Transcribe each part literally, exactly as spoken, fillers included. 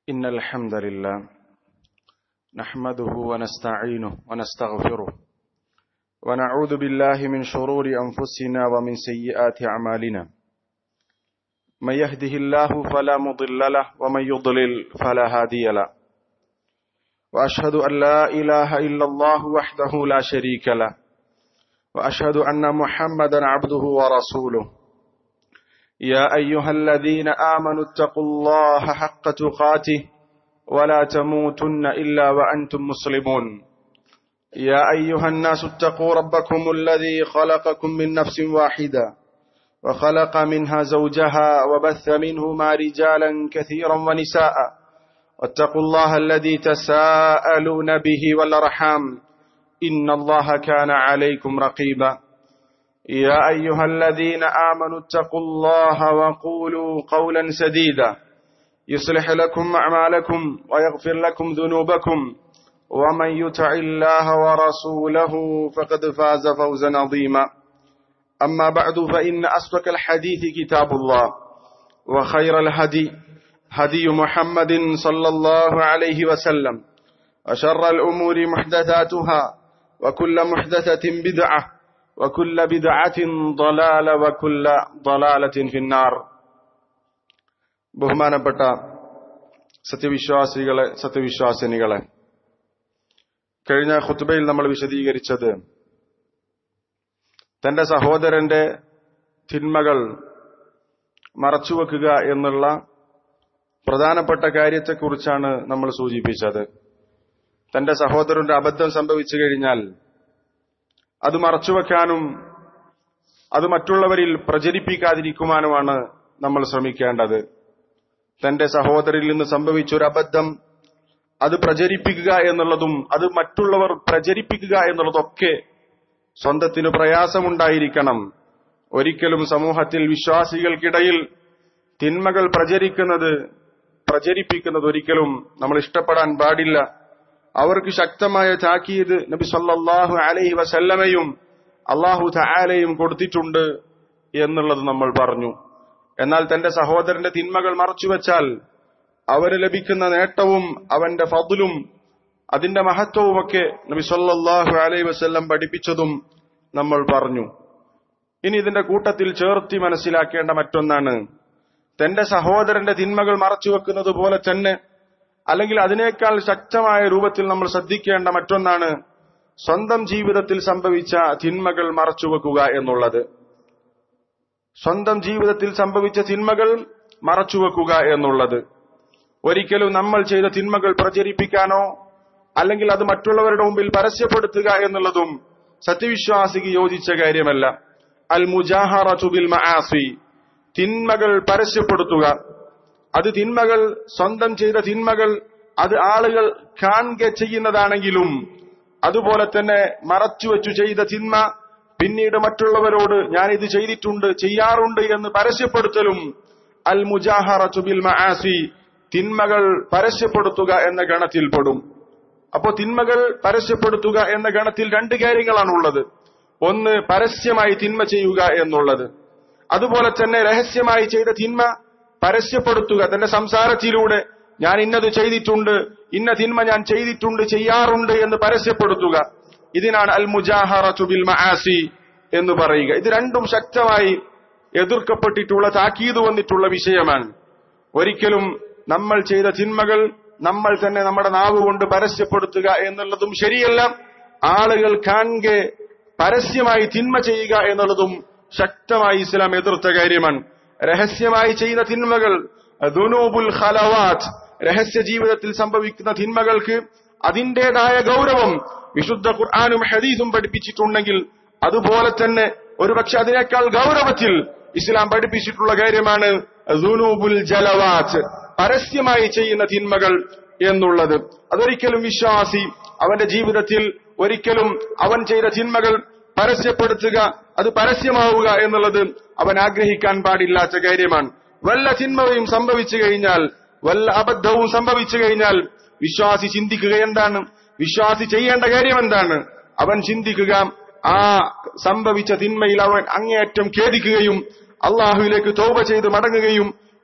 إن الحمد لله نحمده ونستعينه ونستغفره ونعوذ بالله من شرور أنفسنا ومن سيئات أعمالنا من يهده الله فلا مضل له ومن يضلل فلا هادي له وأشهد أن لا إله إلا الله وحده لا شريك له وأشهد أن محمدا عبده ورسوله يا أيها الذين آمنوا اتقوا الله حق تقاته ولا تموتن إلا وأنتم مسلمون يا أيها الناس اتقوا ربكم الذي خلقكم من نفس واحدة وخلق منها زوجها وبث منهما رجالا كثيرا ونساء واتقوا الله الذي تساءلون به والأرحام إن الله كان عليكم رقيبا يا أيها الذين آمنوا اتقوا الله وقولوا قولا سديدا يصلح لكم أعمالكم ويغفر لكم ذنوبكم ومن يطع الله ورسوله فقد فاز فوزا عظيما أما بعد فإن أصدق الحديث كتاب الله وخير الهدي هدي محمد صلى الله عليه وسلم وشر الأمور محدثاتها وكل محدثة بدعة وكل بدعة ضلالة وكل ضلالة في النار. ബഹുമാനപ്പെട്ട സത്യവിശ്വാസികളെ സത്യവിശ്വാസിനികളെ, കഴിഞ്ഞ ഖുത്ബയിൽ നമ്മൾ വിശദീകരിച്ചത് തന്റെ സഹോദരന്റെ തിന്മകൾ മറച്ചുവെക്കുക എന്നുള്ള പ്രധാനപ്പെട്ട കാര്യത്തെക്കുറിച്ചാണ് നമ്മൾ സൂചിപ്പിച്ചത്. തന്റെ സഹോദരന്റെ അബദ്ധം സംഭവിച്ചു കഴിഞ്ഞാൽ അത് മറച്ചുവെക്കാനും അത് മറ്റുള്ളവരിൽ പ്രചരിപ്പിക്കാതിരിക്കുവാനുമാണ് നമ്മൾ ശ്രമിക്കേണ്ടത്. തന്റെ സഹോദരിൽ നിന്ന് സംഭവിച്ച ഒരു അബദ്ധം അത് പ്രചരിപ്പിക്കുക എന്നുള്ളതും അത് മറ്റുള്ളവർ പ്രചരിപ്പിക്കുക എന്നുള്ളതൊക്കെ സ്വന്തത്തിനു പ്രയാസമുണ്ടായിരിക്കണം. ഒരിക്കലും സമൂഹത്തിൽ വിശ്വാസികൾക്കിടയിൽ തിന്മകൾ പ്രചരിക്കുന്നത് പ്രചരിപ്പിക്കുന്നത് ഒരിക്കലും നമ്മൾ ഇഷ്ടപ്പെടാൻ പാടില്ല. അവർക്ക് ശക്തമായ താക്കീത് നബി സല്ലല്ലാഹു അലൈഹി വസല്ലമയും അല്ലാഹു തആലയും കൊടുത്തിട്ടുണ്ട് എന്നുള്ളത് നമ്മൾ പറഞ്ഞു. എന്നാൽ തന്റെ സഹോദരന്റെ തിന്മകൾ മറച്ചുവെച്ചാൽ അവന് ലഭിക്കുന്ന നേട്ടവും അവന്റെ ഫദ്ലും അതിന്റെ മഹത്വവുമൊക്കെ നബി സല്ലല്ലാഹു അലൈഹി വസല്ലം പഠിപ്പിച്ചതും നമ്മൾ പറഞ്ഞു. ഇനി ഇതിന്റെ കൂട്ടത്തിൽ ചേർത്തി മനസ്സിലാക്കേണ്ട മറ്റൊന്നാണ്, തന്റെ സഹോദരന്റെ തിന്മകൾ മറച്ചുവെക്കുന്നത് പോലെ തന്നെ അല്ലെങ്കിൽ അതിനേക്കാൾ ശക്തമായ രൂപത്തിൽ നമ്മൾ ശ്രദ്ധിക്കേണ്ട മറ്റൊന്നാണ് സ്വന്തം ജീവിതത്തിൽ സംഭവിച്ച തിന്മകൾ മറച്ചുവെക്കുക എന്നുള്ളത്. സ്വന്തം ജീവിതത്തിൽ സംഭവിച്ച തിന്മകൾ മറച്ചുവെക്കുക എന്നുള്ളത് ഒരിക്കലും നമ്മൾ ചെയ്ത തിന്മകൾ പ്രചരിപ്പിക്കാനോ അല്ലെങ്കിൽ അത് മറ്റുള്ളവരുടെ മുമ്പിൽ പരസ്യപ്പെടുത്തുക എന്നുള്ളതും സത്യവിശ്വാസിക്ക് യോജിച്ച കാര്യമല്ല. അൽ മുജാഹറതു ബിൽ മആസി, തിന്മകൾ പരസ്യപ്പെടുത്തുക, അത് തിന്മകൾ സ്വന്തം ചെയ്ത തിന്മകൾ അത് ആളുകൾ കാണുക ചെയ്യുന്നതാണെങ്കിലും അതുപോലെ തന്നെ മറച്ചുവെച്ചു ചെയ്ത തിന്മ പിന്നീട് മറ്റുള്ളവരോട് ഞാൻ ഇത് ചെയ്തിട്ടുണ്ട് ചെയ്യാറുണ്ട് എന്ന് പരസ്യപ്പെടുത്തലും അൽ മുജാഹറതു ബിൽ മആസി, തിന്മകൾ പരസ്യപ്പെടുത്തുക എന്ന ഗണത്തിൽപ്പെടും. അപ്പോ തിന്മകൾ പരസ്യപ്പെടുത്തുക എന്ന ഗണത്തിൽ രണ്ട് കാര്യങ്ങളാണുള്ളത്. ഒന്ന്, പരസ്യമായി തിന്മ ചെയ്യുക എന്നുള്ളത്. അതുപോലെ തന്നെ രഹസ്യമായി ചെയ്ത തിന്മ പരസ്യപ്പെടുത്തുക, തന്റെ സംസാരത്തിലൂടെ ഞാൻ ഇന്നത് ചെയ്തിട്ടുണ്ട്, ഇന്ന തിന്മ ഞാൻ ചെയ്തിട്ടുണ്ട് ചെയ്യാറുണ്ട് എന്ന് പരസ്യപ്പെടുത്തുക. ഇതിനാണ് അൽ മുജാഹറതു ബിൽ മആസി എന്ന് പറയുക. ഇത് രണ്ടും ശക്തമായി എതിർക്കപ്പെട്ടിട്ടുള്ള താക്കീത് വന്നിട്ടുള്ള വിഷയമാണ്. ഒരിക്കലും നമ്മൾ ചെയ്ത തിന്മകൾ നമ്മൾ തന്നെ നമ്മുടെ നാവ് കൊണ്ട് പരസ്യപ്പെടുത്തുക എന്നുള്ളതും ശരിയല്ല. ആളുകൾ കാണുക പരസ്യമായി തിന്മ ചെയ്യുക എന്നുള്ളതും ശക്തമായി ഇസ്ലാം എതിർത്ത കാര്യമാണ്. രഹസ്യമായി ചെയ്ത തിന്മകൾ ദുനൂബുൽ ഖലവാത്ത്, രഹസ്യ ജീവിതത്തിൽ സംഭവിക്കുന്ന തിന്മകൾക്ക് അതിന്റേതായ ഗൗരവം വിശുദ്ധ ഖുർആനും ഹദീസും പഠിപ്പിച്ചിട്ടുണ്ടെങ്കിൽ അതുപോലെ തന്നെ ഒരുപക്ഷെ അതിനേക്കാൾ ഗൗരവത്തിൽ ഇസ്ലാം പഠിപ്പിച്ചിട്ടുള്ള കാര്യമാണ് ദുനൂബുൽ ജലവാത്ത്, പരസ്യമായി ചെയ്യുന്ന തിന്മകൾ എന്നുള്ളത്. അതൊരിക്കലും വിശ്വാസി അവന്റെ ജീവിതത്തിൽ ഒരിക്കലും അവൻ ചെയ്ത തിന്മകൾ പരസ്യപ്പെടുത്തുക, അത് പരസ്യമാവുക എന്നുള്ളത് അവൻ ആഗ്രഹിക്കാൻ പാടില്ലാത്ത കാര്യമാണ്. വല്ല തിന്മയും സംഭവിച്ചു കഴിഞ്ഞാൽ, വല്ല അബദ്ധവും സംഭവിച്ചു കഴിഞ്ഞാൽ വിശ്വാസി ചിന്തിക്കുക എന്താണ്, വിശ്വാസി ചെയ്യേണ്ട കാര്യം എന്താണ്? അവൻ ചിന്തിക്കുക, ആ സംഭവിച്ച തിന്മയിൽ അവൻ അങ്ങേയറ്റം ഖേദിക്കുകയും അള്ളാഹുവിലേക്ക് തൗബ ചെയ്ത് മടങ്ങുകയും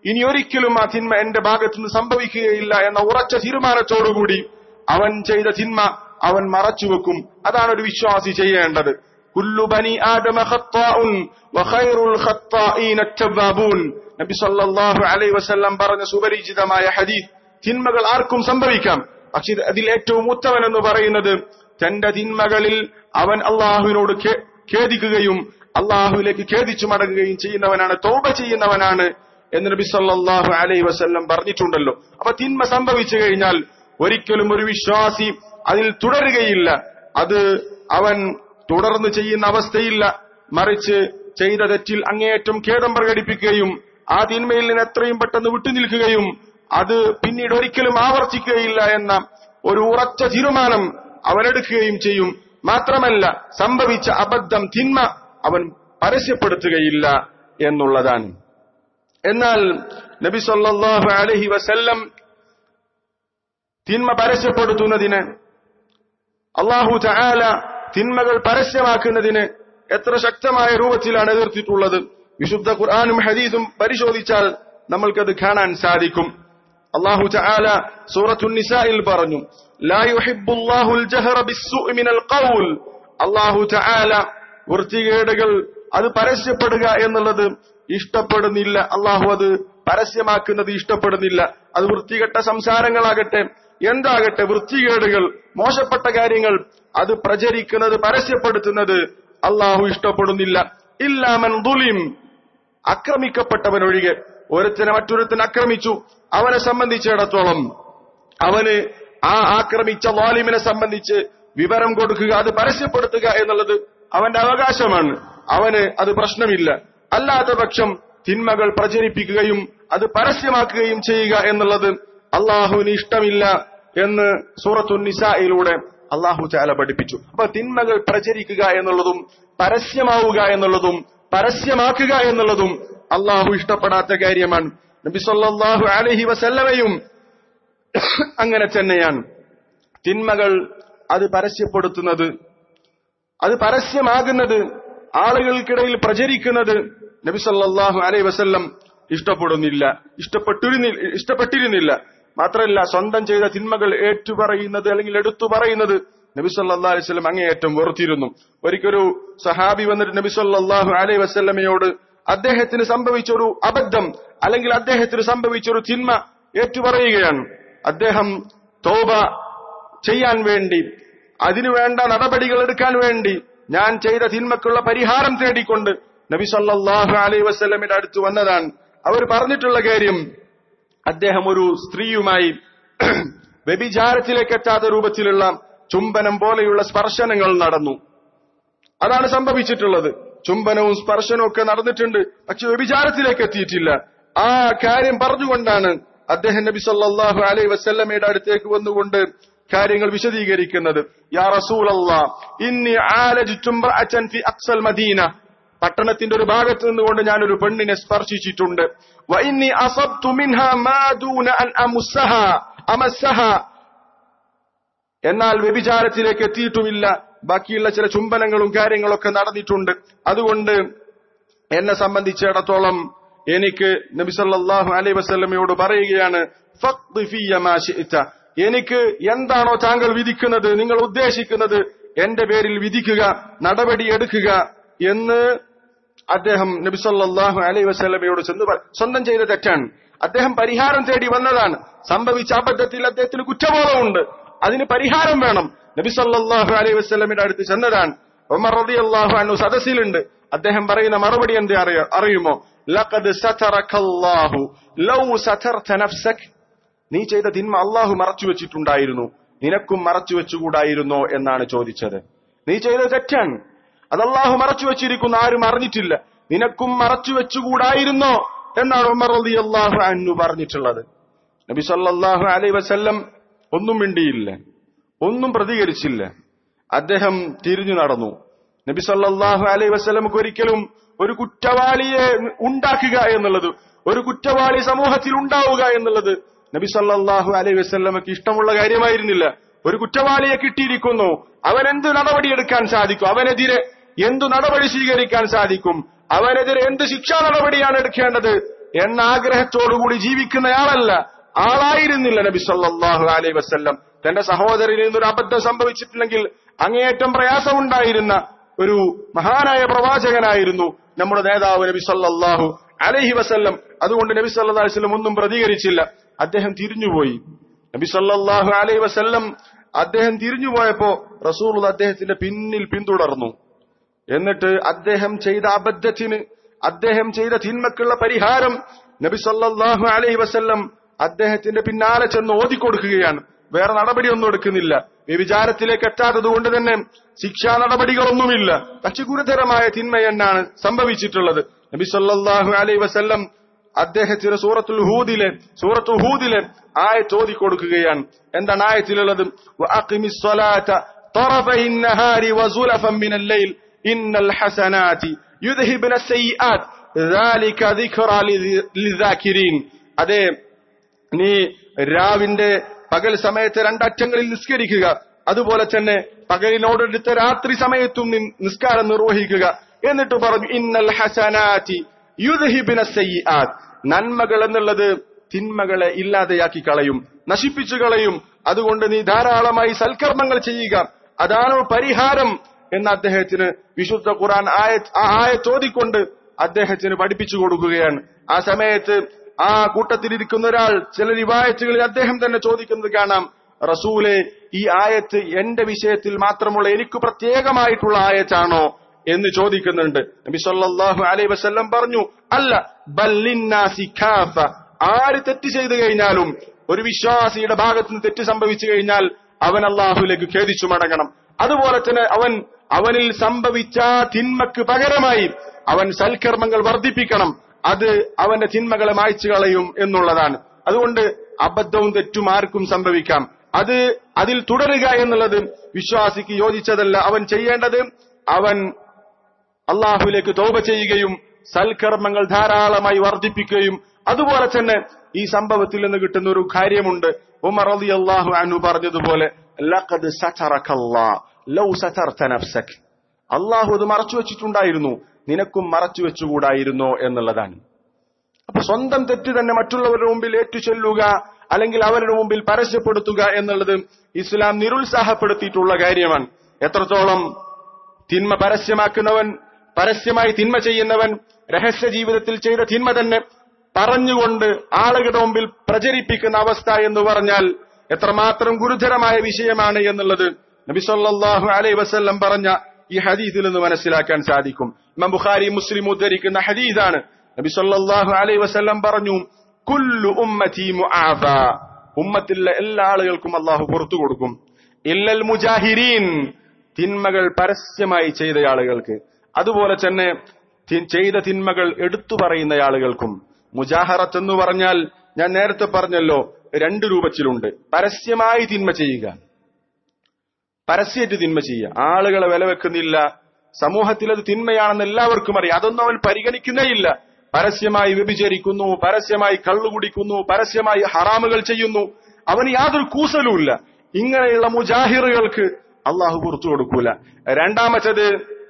ഇനി ഒരിക്കലും ആ തിന്മ എന്റെ ഭാഗത്തുനിന്ന് സംഭവിക്കുകയില്ല എന്ന ഉറച്ച തീരുമാനത്തോടുകൂടി അവൻ ചെയ്ത തിന്മ അവൻ മറച്ചുവെക്കും. അതാണ് ഒരു വിശ്വാസി ചെയ്യേണ്ടത്. കുല്ലു ബനി ആദമ ഖത്താഉൻ വഖൈറുൽ ഖത്താഈന അത്തവ്വാബൂൻ. നബി സല്ലല്ലാഹു അലൈഹി വസല്ലം പറഞ്ഞ സുപരിചിതമായ ഹദീസ്. തിന്മകൾ ആർക്കും സംഭവിക്കാം, പക്ഷെ അതിൽ ഏറ്റവും ഉത്തമൻ എന്ന് പറയുന്നത് തന്റെ തിന്മകളിൽ അവൻ അള്ളാഹുവിനോട് ഖേദിക്കുകയും അള്ളാഹുവിലേക്ക് ഖേദിച്ചു മടങ്ങുകയും ചെയ്യുന്നവനാണ്, തൗബ ചെയ്യുന്നവനാണ് എന്ന് നബി സല്ലല്ലാഹു അലൈഹി വസല്ലം പറഞ്ഞിട്ടുണ്ടല്ലോ. അപ്പൊ തിന്മ സംഭവിച്ചു കഴിഞ്ഞാൽ ഒരിക്കലും ഒരു വിശ്വാസി അതിൽ തുടരുകയില്ല. അത് അവൻ തുടർന്ന് ചെയ്യുന്ന അവസ്ഥയില്ല. മറിച്ച് ചെയ്ത തെറ്റിൽ അങ്ങേയറ്റം ഖേദം പ്രകടിപ്പിക്കുകയും ആ തിന്മയിൽ നിന്ന് എത്രയും പെട്ടെന്ന് വിട്ടുനിൽക്കുകയും അത് പിന്നീട് ഒരിക്കലും ആവർത്തിക്കുകയില്ല എന്ന ഒരു ഉറച്ച തീരുമാനം അവനെടുക്കുകയും ചെയ്യും. മാത്രമല്ല സംഭവിച്ച അബദ്ധം, തിന്മ അവൻ പരസ്യപ്പെടുത്തുകയില്ല എന്നുള്ളതാണ്. എന്നാൽ നബി സല്ലല്ലാഹു അലൈഹി വസല്ലം തിന്മ പരസ്യപ്പെടുത്തുന്നതിന്, അല്ലാഹു തആല തിന്മകൾ പരസ്യമാക്കുന്നതിന് എത്ര ശക്തമായ രൂപത്തിലാണ് എതിർത്തിട്ടുള്ളത്. വിശുദ്ധ ഖുർആനും ഹദീസും പരിശോധിച്ചാൽ നമ്മൾക്കത് കാണാൻ സാധിക്കും. അല്ലാഹു തആല സൂറത്തുൻ നിസായിൽ പറഞ്ഞു, ലാ യുഹിബ്ബുല്ലാഹുൽ ജഹറ ബിസ്സുഇ മിനൽ ഖൗൽ. അല്ലാഹു തആല വൃത്തികേടുകൾ അത് പരസ്യപ്പെടുക എന്നുള്ളത് ഇഷ്ടപ്പെടുന്നില്ല. അല്ലാഹു അത് പരസ്യമാക്കുന്നത് ഇഷ്ടപ്പെടുന്നില്ല. അത് വൃത്തികെട്ട സംസാരങ്ങളാകട്ടെ എന്താകട്ടെ, വൃത്തികേടുകൾ, മോശപ്പെട്ട കാര്യങ്ങൾ അത് പ്രചരിക്കുന്നത്, പരസ്യപ്പെടുത്തുന്നത് അല്ലാഹു ഇഷ്ടപ്പെടുന്നില്ല. ഇല്ലാ മൻ ദുലിം, ആക്രമിക്കപ്പെട്ടവനൊഴികെ. ഒരുത്തനെ മറ്റൊരുത്തനെ ആക്രമിച്ചു, അവനെ സംബന്ധിച്ചിടത്തോളം അവന് ആ ആക്രമിച്ച വാലിമിനെ സംബന്ധിച്ച് വിവരം കൊടുക്കുക, അത് പരസ്യപ്പെടുത്തുക എന്നുള്ളത് അവന്റെ അവകാശമാണ്. അവന് അത് പ്രശ്നമില്ല. അല്ലാത്ത പക്ഷം തിന്മകൾ പ്രചരിപ്പിക്കുകയും അത് പരസ്യമാക്കുകയും ചെയ്യുക എന്നുള്ളത് അള്ളാഹുവിന് ഇഷ്ടമില്ല എന്ന് സൂറത്തുൻ നിസായിലൂടെ അള്ളാഹു തആല പഠിപ്പിച്ചു. അപ്പൊ തിന്മകൾ പ്രചരിക്കുക എന്നുള്ളതും പരസ്യമാവുക എന്നുള്ളതും പരസ്യമാക്കുക എന്നുള്ളതും അള്ളാഹു ഇഷ്ടപ്പെടാത്ത കാര്യമാണ്. നബി സല്ലല്ലാഹു അലൈഹി വസല്ലമയും അങ്ങനെ തന്നെയാണ്. തിന്മകൾ അത് പരസ്യപ്പെടുത്തുന്നത്, അത് പരസ്യമാകുന്നത്, ആളുകൾക്കിടയിൽ പ്രചരിക്കുന്നത് നബി സല്ലല്ലാഹു അലൈഹി വസല്ലം ഇഷ്ടപ്പെടുന്നില്ല, ഇഷ്ടപ്പെട്ടിരുന്നില്ല ഇഷ്ടപ്പെട്ടിരുന്നില്ല മാത്രമല്ല സ്വന്തം ചെയ്ത തിന്മകൾ ഏറ്റുപറയുന്നത് അല്ലെങ്കിൽ എടുത്തു പറയുന്നത് നബി സല്ലല്ലാഹു അലൈഹി വസല്ലം അങ്ങേയറ്റം വെറുത്തിരുന്നു. ഒരിക്കലൊരു സഹാബി വന്നിട്ട് നബി സല്ലല്ലാഹു അലൈഹി വസല്ലമയോട് അദ്ദേഹത്തിന് സംഭവിച്ചൊരു അബദ്ധം അല്ലെങ്കിൽ അദ്ദേഹത്തിന് സംഭവിച്ചൊരു തിന്മ ഏറ്റുപറയുകയാണ്. അദ്ദേഹം തൗബ ചെയ്യാൻ വേണ്ടി, അതിനുവേണ്ട നടപടികൾ എടുക്കാൻ വേണ്ടി, ഞാൻ ചെയ്ത തിന്മക്കുള്ള പരിഹാരം തേടിക്കൊണ്ട് നബി സല്ലല്ലാഹു അലൈഹി വസല്ലമയുടെ അടുത്ത് വന്നതാണ്. അവർ പറഞ്ഞിട്ടുള്ള കാര്യം, അദ്ദേഹം ഒരു സ്ത്രീയുമായി വ്യഭിചാരത്തിലേക്ക് എത്താത്ത രൂപത്തിലുള്ള ചുംബനം പോലെയുള്ള സ്പർശനങ്ങൾ നടന്നു. അതാണ് സംഭവിച്ചിട്ടുള്ളത്. ചുംബനവും സ്പർശനവും ഒക്കെ നടന്നിട്ടുണ്ട്, പക്ഷെ വ്യഭിചാരത്തിലേക്ക് എത്തിയിട്ടില്ല. ആ കാര്യം പറഞ്ഞുകൊണ്ടാണ് അദ്ദേഹം നബി സല്ലല്ലാഹു അലൈഹി വസല്ലമയുടെ അടുത്തേക്ക് വന്നുകൊണ്ട് കാര്യങ്ങൾ വിശദീകരിക്കുന്നത്. യാ റസൂലല്ലാഹ്, ഇന്നി ആലജ്തു ഇംറഅതൻ ഫി അഖ്സൽ മദീന, പട്ടണത്തിന്റെ ഒരു ഭാഗത്ത് നിന്നുകൊണ്ട് ഞാൻ ഒരു പെണ്ണിനെ സ്പർശിച്ചിട്ടുണ്ട്. വ ഇന്നി അസബ്തു മിൻഹാ മാ ദൂന അൻ അമുസ്സഹാ അമസ്സഹാ, എന്നാൽ വ്യഭിചാരത്തിലേക്ക് എത്തിയിട്ടുമില്ല, ബാക്കിയുള്ള ചില ചുംബനങ്ങളും കാര്യങ്ങളൊക്കെ നടന്നിട്ടുണ്ട്. അതുകൊണ്ട് എന്നെ സംബന്ധിച്ചിടത്തോളം എനിക്ക് നബി സല്ലല്ലാഹു അലൈഹി വസല്ലമയോട് പറയുകയാണ്, ഫഖ്ദി ഫിയ മാ ശിഅത, എനിക്ക് എന്താണോ താങ്കൾ വിധിക്കുന്നത്, നിങ്ങൾ ഉദ്ദേശിക്കുന്നത് എന്റെ പേരിൽ വിധിക്കുക, നടപടി എടുക്കുക എന്ന് അദ്ദേഹം നബി സല്ലല്ലാഹു അലൈഹി വസല്ലമയോട് ചെന്ന് സ്വന്തം ചെയ്ത തെറ്റാണ്. അദ്ദേഹം പരിഹാരം തേടി വന്നതാണ്. സംഭവിച്ച അബദ്ധത്തിൽ അദ്ദേഹത്തിന് കുറ്റബോധമുണ്ട്, അതിന് പരിഹാരം വേണം. നബി സല്ലല്ലാഹു അലൈഹി വസല്ലമയുടെ അടുത്ത് ചെന്നതാണ്. ഉമർ റളിയല്ലാഹു അൻഹു സദസ്സിലുണ്ട്. അദ്ദേഹം പറയുന്ന മറുപടി എന്താ അറിയുമോ? ലഖദ് സതറകല്ലാഹു ലൗ സതർത നഫ്സക്, നീ ചെയ്ത തിന്മ അള്ളാഹു മറച്ചു വെച്ചിട്ടുണ്ടായിരുന്നു, നിനക്കും മറച്ചു വെച്ചുകൂടായിരുന്നോ എന്നാണ് ചോദിച്ചത്. നീ ചെയ്ത തെറ്റാണ്, അത് അള്ളാഹു മറച്ചു വെച്ചിരിക്കുന്നു, ആരും അറിഞ്ഞിട്ടില്ല, നിനക്കും മറച്ചു വെച്ചുകൂടായിരുന്നോ എന്നാണ് ഉമർ റളിയല്ലാഹു അൻഹു പറഞ്ഞിട്ടുള്ളത്. നബി സല്ലല്ലാഹു അലൈഹി വസല്ലം ഒന്നും മിണ്ടിയില്ല, ഒന്നും പ്രതികരിച്ചില്ല. അദ്ദേഹം തിരിഞ്ഞു നടന്നു. നബി സല്ലല്ലാഹു അലൈഹി വസല്ലമക്ക് ഒരിക്കലും ഒരു കുറ്റവാളിയെ ഉണ്ടാക്കുക എന്നുള്ളത്, ഒരു കുറ്റവാളി സമൂഹത്തിൽ ഉണ്ടാവുക എന്നുള്ളത് നബി സല്ലല്ലാഹു അലൈഹി വസല്ലമക്ക് ഇഷ്ടമുള്ള കാര്യമായിരുന്നില്ല. ഒരു കുറ്റവാളിയെ കിട്ടിയിരിക്കുന്നു, അവൻ എന്ത് നടപടിയെടുക്കാൻ സാധിക്കും, അവനെതിരെ എന്തു നടപടി സ്വീകരിക്കാൻ സാധിക്കും, അവനെതിരെ എന്ത് ശിക്ഷാ നടപടിയാണ് എടുക്കേണ്ടത് എന്ന ആഗ്രഹത്തോടുകൂടി ജീവിക്കുന്നയാളല്ല, ആളായിരുന്നില്ല നബി സല്ലല്ലാഹു അലൈഹി വസല്ലം. തന്റെ സഹോദരനിൽ നിന്നൊരു അബദ്ധം സംഭവിച്ചിട്ടുണ്ടെങ്കിൽ അങ്ങേയറ്റം പ്രയാസമുണ്ടായിരുന്ന ഒരു മഹാനായ പ്രവാചകനായിരുന്നു നമ്മുടെ നേതാവ് നബി സല്ലല്ലാഹു അലൈഹി വസല്ലം. അതുകൊണ്ട് നബി സല്ലല്ലാഹു അലൈഹി വസല്ലം ഒന്നും പ്രതികരിച്ചില്ല. അദ്ദേഹം തിരിഞ്ഞുപോയി. നബി സല്ലല്ലാഹു അലൈഹി വസല്ലം അദ്ദേഹം തിരിഞ്ഞുപോയപ്പോ റസൂൽ അദ്ദേഹത്തിന്റെ പിന്നിൽ പിന്തുടർന്നു. എന്നിട്ട് അദ്ദേഹം ചെയ്ത അബദ്ധത്തിന്, അദ്ദേഹം ചെയ്ത തിന്മക്കുള്ള പരിഹാരം നബി സല്ലല്ലാഹു അലൈഹി വസല്ലം അദ്ദേഹത്തിന്റെ പിന്നാലെ ചെന്ന് ഓതിക്കൊടുക്കുകയാണ്. വേറെ നടപടിയൊന്നും എടുക്കുന്നില്ല. വ്യഭിചാരത്തിലേക്ക് എത്താത്തത് കൊണ്ട് തന്നെ ശിക്ഷാ നടപടികളൊന്നുമില്ല. പക്ഷെ ഗുരുതരമായ തിന്മ എന്നാണ് സംഭവിച്ചിട്ടുള്ളത്. നബി സല്ലല്ലാഹു അലൈഹി വസല്ലം അദ്ദേഹത്തിന് സൂറത്തുൽ ഹൂദിലെ സൂറത്തുൽ ഹൂദിലെ ആയത്ത് ഓതിക്കൊടുക്കുകയാണ്. എന്താണ് ആയത്തിലുള്ളത്? വഅഖിമിസ് സ്വലാത തറഫൈൻ നഹാരി വസുലഫൻ മിനൽ ലൈൽ ഇന്നൽ ഹസനാതി യുദ്ഹിബുന സയ്യിആത് ദാലിക ദിക്റാ ലിസാകിരീൻ. അതെ, നീ രാവിന്റെ പകൽ സമയത്ത് രണ്ടറ്റങ്ങളിൽ നിസ്കരിക്കുക, അതുപോലെ തന്നെ പകലിനോടടുത്ത രാത്രി സമയത്തും നിസ്കാരം നിർവഹിക്കുക. എന്നിട്ട് പറഞ്ഞു ഇന്നൽ ഹസനാതി യുദ്ഹിബുന സയ്യിആത്, നന്മകൾ എന്നുള്ളത് തിന്മകളെ ഇല്ലാതെയാക്കി കളയും, നശിപ്പിച്ചു കളയും. അതുകൊണ്ട് നീ ധാരാളമായി സൽക്കർമ്മങ്ങൾ ചെയ്യുക, അതാണ് പരിഹാരം എന്ന് അദ്ദേഹത്തിന് വിശുദ്ധ ഖുർആൻ ആയത്ത് ആ ആയത്ത് ഓതിക്കൊണ്ട് അദ്ദേഹത്തിന് പഠിപ്പിച്ചു കൊടുക്കുകയാണ്. ആ സമയത്ത് ആ കൂട്ടത്തിലിരിക്കുന്ന ഒരാൾ ചില റിവായത്തുകളിൽ അദ്ദേഹം തന്നെ ചോദിക്കുന്നത് കാണാം, റസൂലെ, ഈ ആയത്ത് എന്റെ വിഷയത്തിൽ മാത്രമുള്ള എനിക്ക് പ്രത്യേകമായിട്ടുള്ള ആയത്താണോ എന്ന് ചോദിക്കുന്നുണ്ട്. നബി സല്ലല്ലാഹു അലൈഹി വസല്ലം പറഞ്ഞു, അല്ല, ബൽ ലിന്നാസി കാഫ, ആര് തെറ്റ് ചെയ്തു കഴിഞ്ഞാലും, ഒരു വിശ്വാസിയുടെ ഭാഗത്ത് നിന്ന് തെറ്റ് സംഭവിച്ചു കഴിഞ്ഞാൽ അവൻ അള്ളാഹുലേക്ക് ഖേദിച്ചു മടങ്ങണം. അതുപോലെ തന്നെ അവൻ അവനിൽ സംഭവിച്ച തിന്മക്ക് പകരമായി അവൻ സൽക്കർമ്മങ്ങൾ വർദ്ധിപ്പിക്കണം. അത് അവന്റെ തിന്മകളെ മായ്ച്ചു കളയും എന്നുള്ളതാണ്. അതുകൊണ്ട് അബദ്ധവും തെറ്റും ആർക്കും സംഭവിക്കാം. അത് അതിൽ തുടരുക എന്നുള്ളത് വിശ്വാസിക്ക് യോജിച്ചതല്ല. അവൻ ചെയ്യേണ്ടത് അവൻ അള്ളാഹുലേക്ക് തൗബ ചെയ്യുകയും സൽക്കർമ്മങ്ങൾ ധാരാളമായി വർദ്ധിപ്പിക്കുകയും. അതുപോലെ തന്നെ ഈ സംഭവത്തിൽ നിന്ന് കിട്ടുന്ന ഒരു കാര്യമുണ്ട്. ഉമർ റളിയല്ലാഹു അൻഹു പറഞ്ഞതുപോലെ, ലഖദ് സതറകല്ലാഹ് ലൗ സതർത നഫ്സക്, അള്ളാഹു അത് മറച്ചു വെച്ചിട്ടുണ്ടായിരുന്നു, നിനക്കും മറച്ചു വെച്ചുകൂടായിരുന്നോ എന്നുള്ളതാണ്. അപ്പൊ സ്വന്തം തെറ്റ് തന്നെ മറ്റുള്ളവരുടെ മുമ്പിൽ ഏറ്റുചൊല്ലുക, അല്ലെങ്കിൽ അവരുടെ മുമ്പിൽ പരസ്യപ്പെടുത്തുക എന്നുള്ളത് ഇസ്ലാം നിരുത്സാഹപ്പെടുത്തിയിട്ടുള്ള കാര്യമാണ്. എത്രത്തോളം തിന്മ പരസ്യമാക്കുന്നവൻ, പരസ്യമായി തിന്മ ചെയ്യുന്നവൻ രഹസ്യ ജീവിതത്തിൽ ചെയ്ത തിന്മ തന്നെ പറഞ്ഞുകൊണ്ട് ആളുകളുടെ മുമ്പിൽ പ്രചരിപ്പിക്കുന്ന അവസ്ഥ എന്ന് പറഞ്ഞാൽ എത്രമാത്രം ഗുരുതരമായ വിഷയമാണ് എന്നുള്ളത് നബി സല്ലല്ലാഹു അലൈഹി വസല്ലം പറഞ്ഞ ഈ ഹദീസിൽ നിന്ന് മനസ്സിലാക്കാൻ സാധിക്കും. ഇമാം ബുഖാരി മുസ്ലിം ഉദ്ധരിക്കുന്ന ഹദീസാണ്. നബി സല്ലല്ലാഹു അലൈഹി വസല്ലം പറഞ്ഞു, കുല്ലു ഉമ്മതി മുആഫ, ഉമ്മത്തിലെ എല്ലാ ആളുകൾക്കും അല്ലാഹു പുറത്തു കൊടുക്കും, ഇല്ലൽ മുജാഹിരീൻ, തിന്മകൾ പരസ്യമായി ചെയ്ത ആളുകൾക്ക്, അതുപോലെ തന്നെ ചെയ്ത തിന്മകൾ എടുത്തു പറയുന്ന ആളുകൾക്കും. മുജാഹറത്ത് എന്ന് പറഞ്ഞാൽ ഞാൻ നേരത്തെ പറഞ്ഞല്ലോ, രണ്ട് രൂപത്തിലുണ്ട്. പരസ്യമായി തിന്മ ചെയ്യുക, പരസ്യമായിട്ട് തിന്മ ചെയ്യുക, ആളുകളെ വില വെക്കുന്നില്ല, സമൂഹത്തിൽ അത് തിന്മയാണെന്ന് എല്ലാവർക്കും അറിയാം, അതൊന്നും അവൻ പരിഗണിക്കുന്നേയില്ല. പരസ്യമായി വ്യഭിചരിക്കുന്നു, പരസ്യമായി കള്ളുകുടിക്കുന്നു, പരസ്യമായി ഹറാമുകൾ ചെയ്യുന്നു, അവന് യാതൊരു കൂസലുമില്ല. ഇങ്ങനെയുള്ള മുജാഹിറുകൾക്ക് അള്ളാഹു പുറത്തു കൊടുക്കൂല. രണ്ടാമത്തേത്,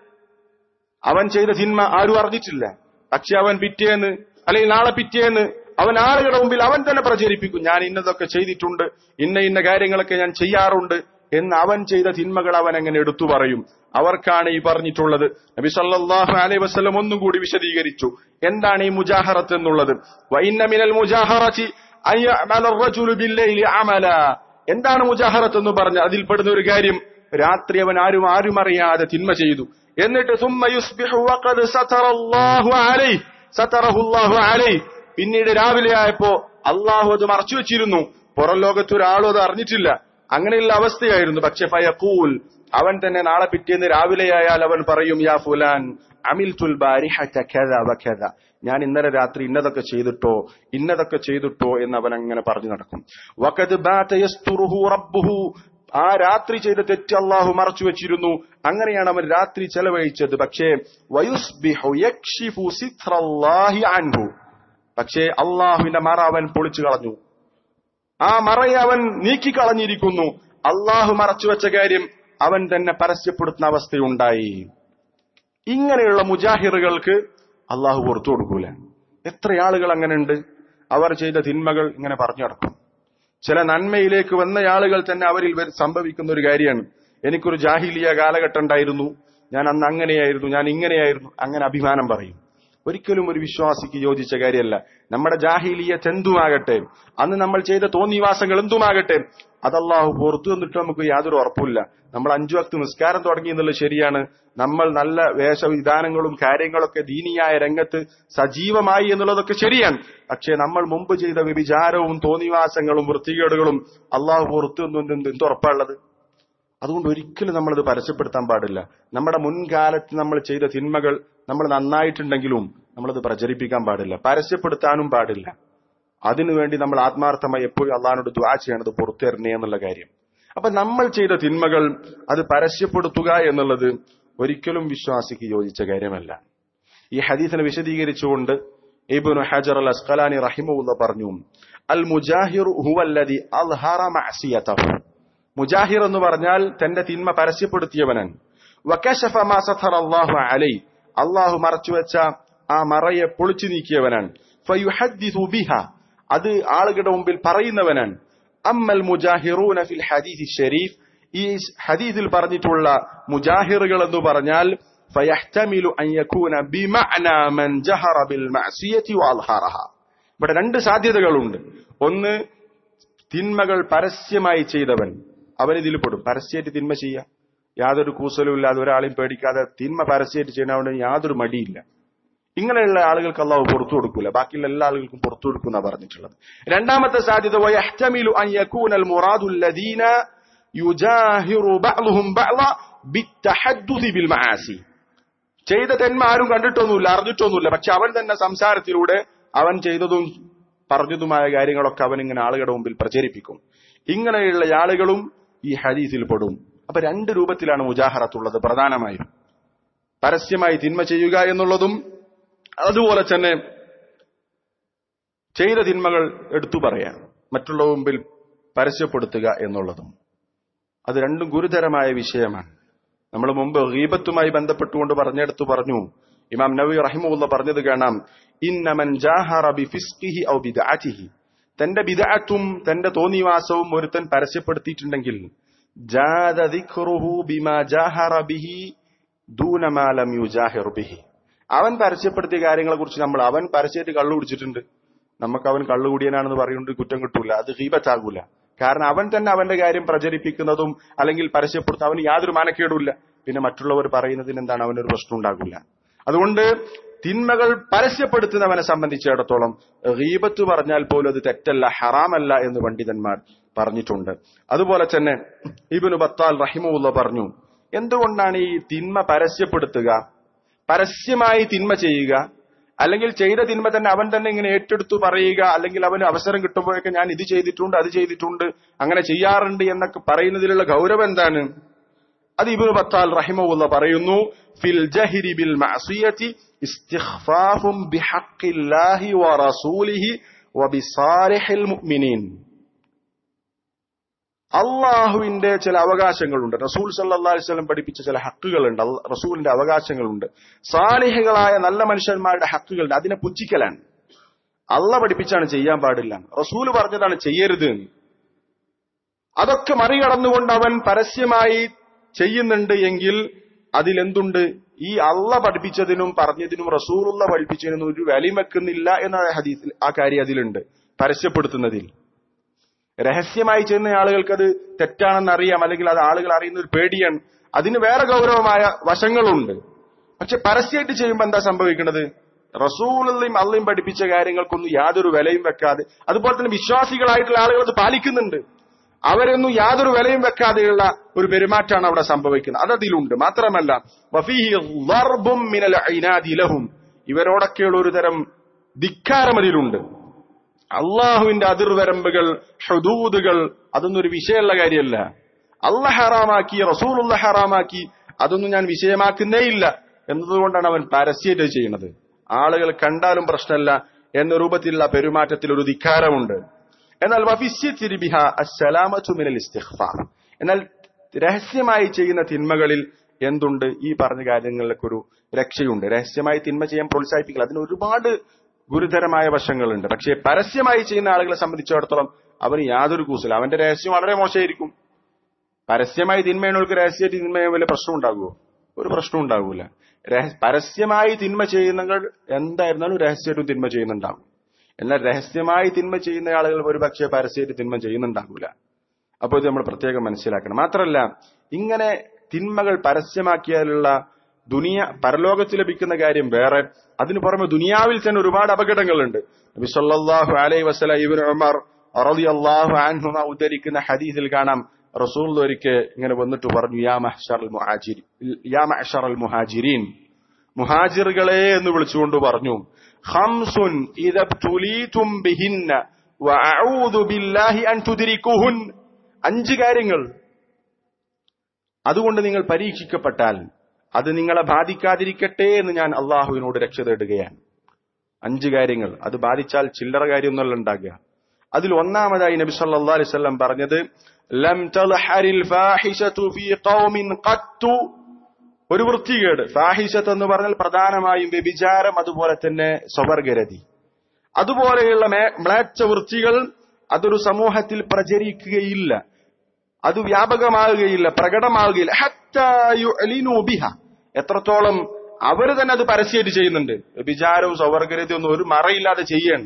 അവൻ ചെയ്ത തിന്മ ആരും അറിഞ്ഞിട്ടില്ല, പക്ഷെ അവൻ പിറ്റേന്ന് അല്ലെങ്കിൽ നാളെ പിറ്റേന്ന് അവൻ ആളുകളുടെ മുമ്പിൽ അവൻ തന്നെ പ്രചരിപ്പിക്കും, ഞാൻ ഇന്നതൊക്കെ ചെയ്തിട്ടുണ്ട്, ഇന്ന ഇന്ന കാര്യങ്ങളൊക്കെ ഞാൻ ചെയ്യാറുണ്ട് എന്ന് അവൻ ചെയ്ത തിന്മകൾ അവൻ അങ്ങനെ എടുത്തു പറയും. അവർക്കാണ് ഈ പറഞ്ഞിട്ടുള്ളത്. നബി സല്ലല്ലാഹു അലൈഹി വസല്ലം ഒന്നും കൂടി വിശദീകരിച്ചു എന്താണ് ഈ മുജാഹറത്ത് എന്നുള്ളത്. വഇന്ന മിനൽ മുജാഹറതി അയഅമല അർറജുലു ബില്ലൈലി അമല, എന്താണ് മുജാഹറത്ത് എന്ന് പറഞ്ഞ അതിൽപ്പെടുന്ന ഒരു കാര്യം, രാത്രി അവൻ ആരും ആരും അറിയാതെ തിന്മ ചെയ്തു, എന്നിട്ട് സുമ്മ യുസ്ബിഹു വഖദ് സതറല്ലാഹു അലൈഹി സതറഹു അല്ലാഹു അലൈഹി, പിന്നീട് രാവിലെ ആയപ്പോ അള്ളാഹു അത് മറച്ചു വെച്ചിരുന്നു, പുറം ലോകത്ത് ഒരാളും അത് അറിഞ്ഞിട്ടില്ല, അങ്ങനെയുള്ള അവസ്ഥയായിരുന്നു. പക്ഷെ ഫയഖൂൽ, അവൻ തന്നെ നാളെ പിറ്റേന്ന് രാവിലെയായാൽ അവൻ പറയും, യാ ഫുലാൻ അമിൽതുൽ ബാരിഹത കദ വകദ, ഞാൻ ഇന്നലെ രാത്രി ഇന്നതൊക്കെ ചെയ്തിട്ടോ ഇന്നതൊക്കെ ചെയ്തിട്ടോ എന്ന് അവൻ അങ്ങനെ പറഞ്ഞു നടക്കും. വഖദ് ബാത യസ്തുറുഹു റബ്ബുഹു, ആ രാത്രി ചെയ്ത തെറ്റ് അള്ളാഹു മറച്ചു വെച്ചിരുന്നു, അങ്ങനെയാണ് അവൻ രാത്രി ചെലവഴിച്ചത്. പക്ഷേ വയുസ്ബിഹു യക്ഷിഫു സിത്രല്ലാഹി അൻഹു, പക്ഷേ അള്ളാഹുവിന്റെ മറ അവൻ പൊളിച്ചു കളഞ്ഞു, ആ മറയെ അവൻ നീക്കിക്കളഞ്ഞിരിക്കുന്നു. അള്ളാഹു മറച്ചു വെച്ച കാര്യം അവൻ തന്നെ പരസ്യപ്പെടുത്തുന്ന അവസ്ഥയുണ്ടായി. ഇങ്ങനെയുള്ള മുജാഹിറുകൾക്ക് അള്ളാഹു പുറത്തു കൊടുക്കൂല. എത്ര ആളുകൾ അങ്ങനെ ഉണ്ട്? അവർ ചെയ്ത തിന്മകൾ ഇങ്ങനെ പറഞ്ഞു നടക്കും. ചില നന്മയിലേക്ക് വന്ന ആളുകൾ തന്നെ അവരിൽ സംഭവിക്കുന്ന ഒരു കാര്യമാണ്, എനിക്കൊരു ജാഹിലിയ കാലഘട്ടം ഉണ്ടായിരുന്നു, ഞാൻ അന്ന് അങ്ങനെയായിരുന്നു, ഞാൻ ഇങ്ങനെയായിരുന്നു, അങ്ങനെ അഭിമാനം പറയും. ഒരിക്കലും ഒരു വിശ്വാസിക്ക് യോജിച്ച കാര്യമല്ല. നമ്മുടെ ജാഹിലിയത്ത് എന്തുമാകട്ടെ, അന്ന് നമ്മൾ ചെയ്ത തോന്നിവാസങ്ങൾ എന്തുമാകട്ടെ, അത് അല്ലാഹു പുറത്തു വന്നിട്ട് നമുക്ക് യാതൊരു ഉറപ്പില്ല. നമ്മൾ അഞ്ചു വക്ത് നിസ്കാരം തുടങ്ങി എന്നുള്ളത് ശരിയാണ്, നമ്മൾ നല്ല വേഷവിധാനങ്ങളും കാര്യങ്ങളൊക്കെ ദീനിയായ രംഗത്ത് സജീവമായി എന്നുള്ളതൊക്കെ ശരിയാണ്. പക്ഷെ നമ്മൾ മുമ്പ് ചെയ്ത വ്യഭിചാരവും തോന്നിവാസങ്ങളും വൃത്തികേടുകളും അല്ലാഹു പുറത്തു വന്നു എന്തുറപ്പാണുള്ളത്? അതുകൊണ്ട് ഒരിക്കലും നമ്മളത് പരസ്യപ്പെടുത്താൻ പാടില്ല. നമ്മുടെ മുൻകാലത്ത് നമ്മൾ ചെയ്ത തിന്മകൾ നമ്മൾ നന്നായിട്ടുണ്ടെങ്കിലും നമ്മളത് പ്രചരിപ്പിക്കാൻ പാടില്ല, പരസ്യപ്പെടുത്താനും പാടില്ല. അതിനുവേണ്ടി നമ്മൾ ആത്മാർത്ഥമായി എപ്പോഴും അള്ളാഹിനോട് ദുആ ചെയ്യണത് പുറത്തു തരണേ എന്നുള്ള കാര്യം. അപ്പൊ നമ്മൾ ചെയ്ത തിന്മകൾ അത് പരസ്യപ്പെടുത്തുക എന്നുള്ളത് ഒരിക്കലും വിശ്വാസിക്ക് യോജിച്ച കാര്യമല്ല. ഈ ഹദീസിനെ വിശദീകരിച്ചുകൊണ്ട് ഇബ്നു ഹജർ അൽ അസ്ഖലാനി റഹിമഹുല്ലാഹ് പറഞ്ഞു, അൽ മുജാഹിറു ഹുവല്ലദി അൽഹറ മഅസിയതഹു. മുജാഹിർ എന്ന് പറഞ്ഞാൽ തന്റെ തിന്മ പരസ്യപ്പെടുത്തിയവനാണ്. വകശഫ മാ സതറ അല്ലാഹു അലൈഹി, അല്ലാഹു മറച്ചുവെച്ച ആ മറയെ പൊളിച്ചു നീക്കിയവനാണ്. ഫയുഹദ്ദിസു ബിഹാ, അത് ആളുകളുടെ മുമ്പിൽ പറയുന്നവനാണ്. അമ്മൽ മുജാഹിറൂന ഫിൽ ഹദീസ് ശരീഫ്, ഈ ഹദീസിൽ പറഞ്ഞിട്ടുള്ള മുജാഹിറുകൾ എന്ന് പറഞ്ഞാൽ ഫയഹ്തമിലു അൻ യകൂന ബിമഅനാ മൻ ജഹറ ബിൽ മഅസിയതി വഅൽഹറഹ. ഇവിടെ രണ്ട് സാധ്യതകളുണ്ട്. ഒന്ന്, തിന്മകൾ പരസ്യമായി ചെയ്തവൻ, അവൻ ഇതിൽ പെടും. പരസ്യമായിട്ട് തിന്മ ചെയ്യാം, യാതൊരു കൂസലും ഇല്ലാതെ, ഒരാളെയും പേടിക്കാതെ തിന്മ പരസ്യമായിട്ട് ചെയ്യണവന് യാതൊരു മടിയില്ല. ഇങ്ങനെയുള്ള ആളുകൾക്ക് അല്ലാഹു പുറത്തു കൊടുക്കൂല, ബാക്കിയുള്ള എല്ലാ ആളുകൾക്കും പുറത്തു കൊടുക്കുന്ന പറഞ്ഞിട്ടുള്ളത്. രണ്ടാമത്തെ സാധ്യത വയഹ്തമിലു അൻ യകൂനൽ മുറാദുൽ ലദീന യുജാഹിറു ബഅ്ളുഹും ബഅ്ള ബിത്തഹദ്ദുസി ബിൽ മആസി. ചെയ്ത തിന്മ ആരും കണ്ടിട്ടൊന്നുമില്ല, അറിഞ്ഞിട്ടൊന്നുമില്ല, പക്ഷെ അവൻ തന്നെ സംസാരത്തിലൂടെ അവൻ ചെയ്തതും പറഞ്ഞതുമായ കാര്യങ്ങളൊക്കെ അവൻ ഇങ്ങനെ ആളുകളുടെ മുമ്പിൽ പ്രചരിപ്പിക്കും. ഇങ്ങനെയുള്ള ആളുകളും ഈ ഹദീസിൽ പെടും. അപ്പൊ രണ്ട് രൂപത്തിലാണ് മുജാഹറത്തുള്ളത്. പ്രധാനമായും പരസ്യമായി തിന്മ ചെയ്യുക എന്നുള്ളതും അതുപോലെ തന്നെ ചെയ്ത തിന്മകൾ എടുത്തു പറയാം, മറ്റുള്ള മുമ്പിൽ പരസ്യപ്പെടുത്തുക എന്നുള്ളതും. അത് രണ്ടും ഗുരുതരമായ വിഷയമാണ്. നമ്മൾ മുമ്പ് ഗീബത്തുമായി ബന്ധപ്പെട്ടുകൊണ്ട് പറഞ്ഞെടുത്തു പറഞ്ഞു, ഇമാം നവവി റഹിമഹുല്ലാഹ് പറഞ്ഞത് കാണാം, ഇന്നമൻ ജാഹറ ബിഫിസ്ഖിഹി ഔ ബിദ്അതിഹി, തന്റെ ബിദ്അത്തും തന്റെ തോന്നിവാസവും ഒരുത്തൻ പരസ്യപ്പെടുത്തിയിട്ടുണ്ടെങ്കിൽ ജാദ ദിക്റുഹു ബിമാ ജാഹറ ബിഹി ദൂന മാ ലം യുജാഹിർ ബിഹി. അവൻ പരസ്യപ്പെടുത്തിയ കാര്യങ്ങളെ കുറിച്ച് നമ്മൾ, അവൻ പരസ്യമായിട്ട് കള്ളു കുടിച്ചിട്ടുണ്ട്, നമുക്ക് അവൻ കള്ളുകുടിയനാണെന്ന് പറയുന്നത് കുറ്റം കിട്ടൂല, അത് ഗീബത്താകൂല. കാരണം അവൻ തന്നെ അവന്റെ കാര്യം പ്രചരിപ്പിക്കുന്നതും അല്ലെങ്കിൽ പരസ്യപ്പെടുത്തും അവന് യാതൊരു മാനക്കേടുമില്ല. പിന്നെ മറ്റുള്ളവർ പറയുന്നതിന് എന്താണ്, അവനൊരു പ്രശ്നം ഉണ്ടാകില്ല. അതുകൊണ്ട് തിന്മകൾ പരസ്യപ്പെടുത്തുന്നവനെ സംബന്ധിച്ചിടത്തോളം ഗീബത്ത് പറഞ്ഞാൽ പോലും അത് തെറ്റല്ല, ഹറാമല്ല എന്ന് പണ്ഡിതന്മാർ പറഞ്ഞിട്ടുണ്ട്. അതുപോലെ തന്നെ ഇബ്നു ബത്താൽ റഹിമഹുല്ലാഹ് പറഞ്ഞു, എന്തുകൊണ്ടാണ് ഈ തിന്മ പരസ്യപ്പെടുത്തുക, പരസ്യമായി തിന്മ ചെയ്യുക, അല്ലെങ്കിൽ ചെയ്ത തിന്മ തന്നെ അവൻ തന്നെ ഇങ്ങനെ ഏറ്റെടുത്തു പറയുക, അല്ലെങ്കിൽ അവന് അവസരം കിട്ടുമ്പോഴൊക്കെ ഞാൻ ഇത് ചെയ്തിട്ടുണ്ട് അത് ചെയ്തിട്ടുണ്ട് അങ്ങനെ ചെയ്യാറുണ്ട് എന്നൊക്കെ പറയുന്നതിലുള്ള ഗൗരവം എന്താണ്? അത് ഇബ്നു ബത്താൽ റഹിമഹുല്ലാഹ് പറയുന്നു, ഫിൽ ജഹരി ബിൽ മഅസിയതി ഇസ്തിഖ്ഫാഫും ബിഹഖില്ലാഹി വറസൂലിഹി വബിസാലിഹിൽ മുഅ്മിനീൻ. അള്ളാഹുവിന്റെ ചില അവകാശങ്ങളുണ്ട്, റസൂൽ സല്ലല്ലാഹു അലൈഹി വസല്ലം പഠിപ്പിച്ച ചില ഹക്കുകളുണ്ട്, റസൂലിന്റെ അവകാശങ്ങളുണ്ട്, സാലിഹുകളായ നല്ല മനുഷ്യന്മാരുടെ ഹക്കുകളുണ്ട്. അതിനെ പുച്ഛിക്കലാണ്. അള്ളാഹ് പഠിപ്പിച്ചാണ് ചെയ്യാൻ പാടില്ല, റസൂല് പറഞ്ഞതാണ് ചെയ്യരുത്. അതൊക്കെ മറികടന്നുകൊണ്ട് അവൻ പരസ്യമായി ചെയ്യുന്നുണ്ട് എങ്കിൽ അതിലെന്തുണ്ട്? ഈ അള്ളാഹ് പഠിപ്പിച്ചതിനും പറഞ്ഞതിനും റസൂലുള്ള പഠിപ്പിച്ചതിനും ഒരു വിലയും വെക്കുന്നില്ല എന്ന ഹദീസിൽ ആ കാര്യം അതിലുണ്ട്. പരസ്യപ്പെടുത്തുന്നതിൽ രഹസ്യമായി ചെയ്യുന്ന ആളുകൾക്ക് അത് തെറ്റാണെന്ന് അറിയാം, അല്ലെങ്കിൽ അത് ആളുകൾ അറിയുന്ന ഒരു പേടിയാണ്, അതിന് വേറെ ഗൗരവമായ വശങ്ങളുണ്ട്. പക്ഷെ പരസ്യമായിട്ട് ചെയ്യുമ്പോൾ എന്താ സംഭവിക്കുന്നത്? റസൂലുള്ളയും അള്ളയും പഠിപ്പിച്ച കാര്യങ്ങൾക്കൊന്നും യാതൊരു വിലയും വെക്കാതെ, അതുപോലെ തന്നെ വിശ്വാസികളായിട്ടുള്ള ആളുകൾ അത് പാലിക്കുന്നുണ്ട്, അവരൊന്നും യാതൊരു വിലയും വെക്കാതെയുള്ള ഒരു പെരുമാറ്റമാണ് അവിടെ സംഭവിക്കുന്നത്. അതതിലുണ്ട്. മാത്രമല്ല വഫീഹി ളർബും മിനൽ ഇനാദി ലഹും, ഇവരോടൊക്കെയുള്ള ഒരു തരം ധിക്കാരം അതിലുണ്ട്. അള്ളാഹുവിന്റെ അതിർവരമ്പുകൾ, ഹുദൂദുകൾ, അതൊന്നും ഒരു വിഷയമുള്ള കാര്യമല്ല. അള്ളാഹ് ഹറാമാക്കി, റസൂലുള്ള ഹറാമാക്കി, അതൊന്നും ഞാൻ വിഷയമാക്കുന്നേ ഇല്ല എന്നതുകൊണ്ടാണ് അവൻ പരസ്യമായിട്ട് ചെയ്യുന്നത്. ആളുകൾ കണ്ടാലും പ്രശ്നമല്ല എന്ന രൂപത്തിലുള്ള പെരുമാറ്റത്തിൽ ഒരു ധിക്കാരമുണ്ട്. എന്നാൽ എന്നാൽ രഹസ്യമായി ചെയ്യുന്ന തിന്മകളിൽ എന്തുണ്ട്? ഈ പറഞ്ഞ കാര്യങ്ങളിലൊക്കെ ഒരു രക്ഷയുണ്ട്. രഹസ്യമായി തിന്മ ചെയ്യാൻ പ്രോത്സാഹിപ്പിക്കുക, അതിന് ഒരുപാട് ഗുരുതരമായ വശങ്ങളുണ്ട്. പക്ഷേ പരസ്യമായി ചെയ്യുന്ന ആളുകളെ സംബന്ധിച്ചിടത്തോളം അവന് യാതൊരു കൂസല. അവന്റെ രഹസ്യം വളരെ മോശമായിരിക്കും. പരസ്യമായി തിന്മയുള്ളവർക്ക് രഹസ്യമായിട്ട് തിന്മയോ വല്ല പ്രശ്നം ഉണ്ടാകുമോ? ഒരു പ്രശ്നം ഉണ്ടാകൂല. പരസ്യമായി തിന്മ ചെയ്യുന്നവർ എന്തായിരുന്നാലും രഹസ്യമായിട്ടും തിന്മ ചെയ്യുന്നുണ്ടാകും. എന്നാൽ രഹസ്യമായി തിന്മ ചെയ്യുന്ന ആളുകൾ ഒരുപക്ഷെ പരസ്യമായിട്ട് തിന്മ ചെയ്യുന്നുണ്ടാകൂല. അപ്പോൾ ഇത് നമ്മൾ പ്രത്യേകം മനസ്സിലാക്കണം. മാത്രമല്ല, ഇങ്ങനെ തിന്മകൾ പരസ്യമാക്കിയാലുള്ള ദുനിയ പരലോകത്ത് ലഭിക്കുന്ന കാര്യം വേറെ, അതിനു പുറമെ ദുനിയാവിൽ തന്നെ ഒരുപാട് അപകടങ്ങളുണ്ട്. നബി സല്ലല്ലാഹു അലൈഹി വസല്ലം ഇബ്നു ഉമർ റളിയല്ലാഹു അൻഹുമ ഉദ്ധരിക്കുന്ന ഹദീസിൽ കാണാം, റസൂൽ ഒരിക്കൽ ഇങ്ങനെ വന്നിട്ട് പറഞ്ഞു, യാ മഹ്ശറൽ മുഹാജിരി യാ മഹ്ശറൽ മുഹാജിരീൻ, മുഹാജിറുകളെ എന്ന് വിളിച്ചുകൊണ്ട് പറഞ്ഞു, ഖംസുൻ ഇദാ തുലീതും ബിഹിന്ന വഅഊദു ബില്ലാഹി അൻ തുദ്രികുഹുൻ, അഞ്ച് കാര്യങ്ങൾ അതുകൊണ്ട് നിങ്ങൾ പരീക്ഷിക്കപ്പെട്ടാൽ അത് നിങ്ങളെ ബാധിക്കാതിരിക്കട്ടെ എന്ന് ഞാൻ അള്ളാഹുവിനോട് രക്ഷ തേടുകയാണ്. അഞ്ച് കാര്യങ്ങൾ, അത് ബാധിച്ചാൽ ചില്ലറ കാര്യമൊന്നുമല്ല ഉണ്ടാകുക. അതിൽ ഒന്നാമതായി നബി സല്ലല്ലാഹു അലൈഹി വസല്ലം പറഞ്ഞത്, ലം തൽഹരിൽ ഫാഹിശതു ഫീ ഖൗമിൻ ഖത്തു, ഒരു വൃത്തികേട്, ഫാഹിശത്ത് എന്ന് പറഞ്ഞാൽ പ്രധാനമായും വ്യഭിചാരം, അതുപോലെ തന്നെ സ്വവർഗരതി, അതുപോലെയുള്ള മ്ലേച്ഛ വൃത്തികൾ അതൊരു സമൂഹത്തിൽ പ്രചരിക്കുകയില്ല, അത് വ്യാപകമാകുകയില്ല, പ്രകടമാകുകയില്ല. ഹത്താ യുഅ്ലിനു ബിഹ, എത്രത്തോളം അവർ തന്നെ അത് പരസ്യമായിട്ട് ചെയ്യുന്നുണ്ട്. വ്യഭിചാരവും സ്വവർഗരതിയും ഒന്നും ഒരു മറയില്ലാതെ ചെയ്യണം.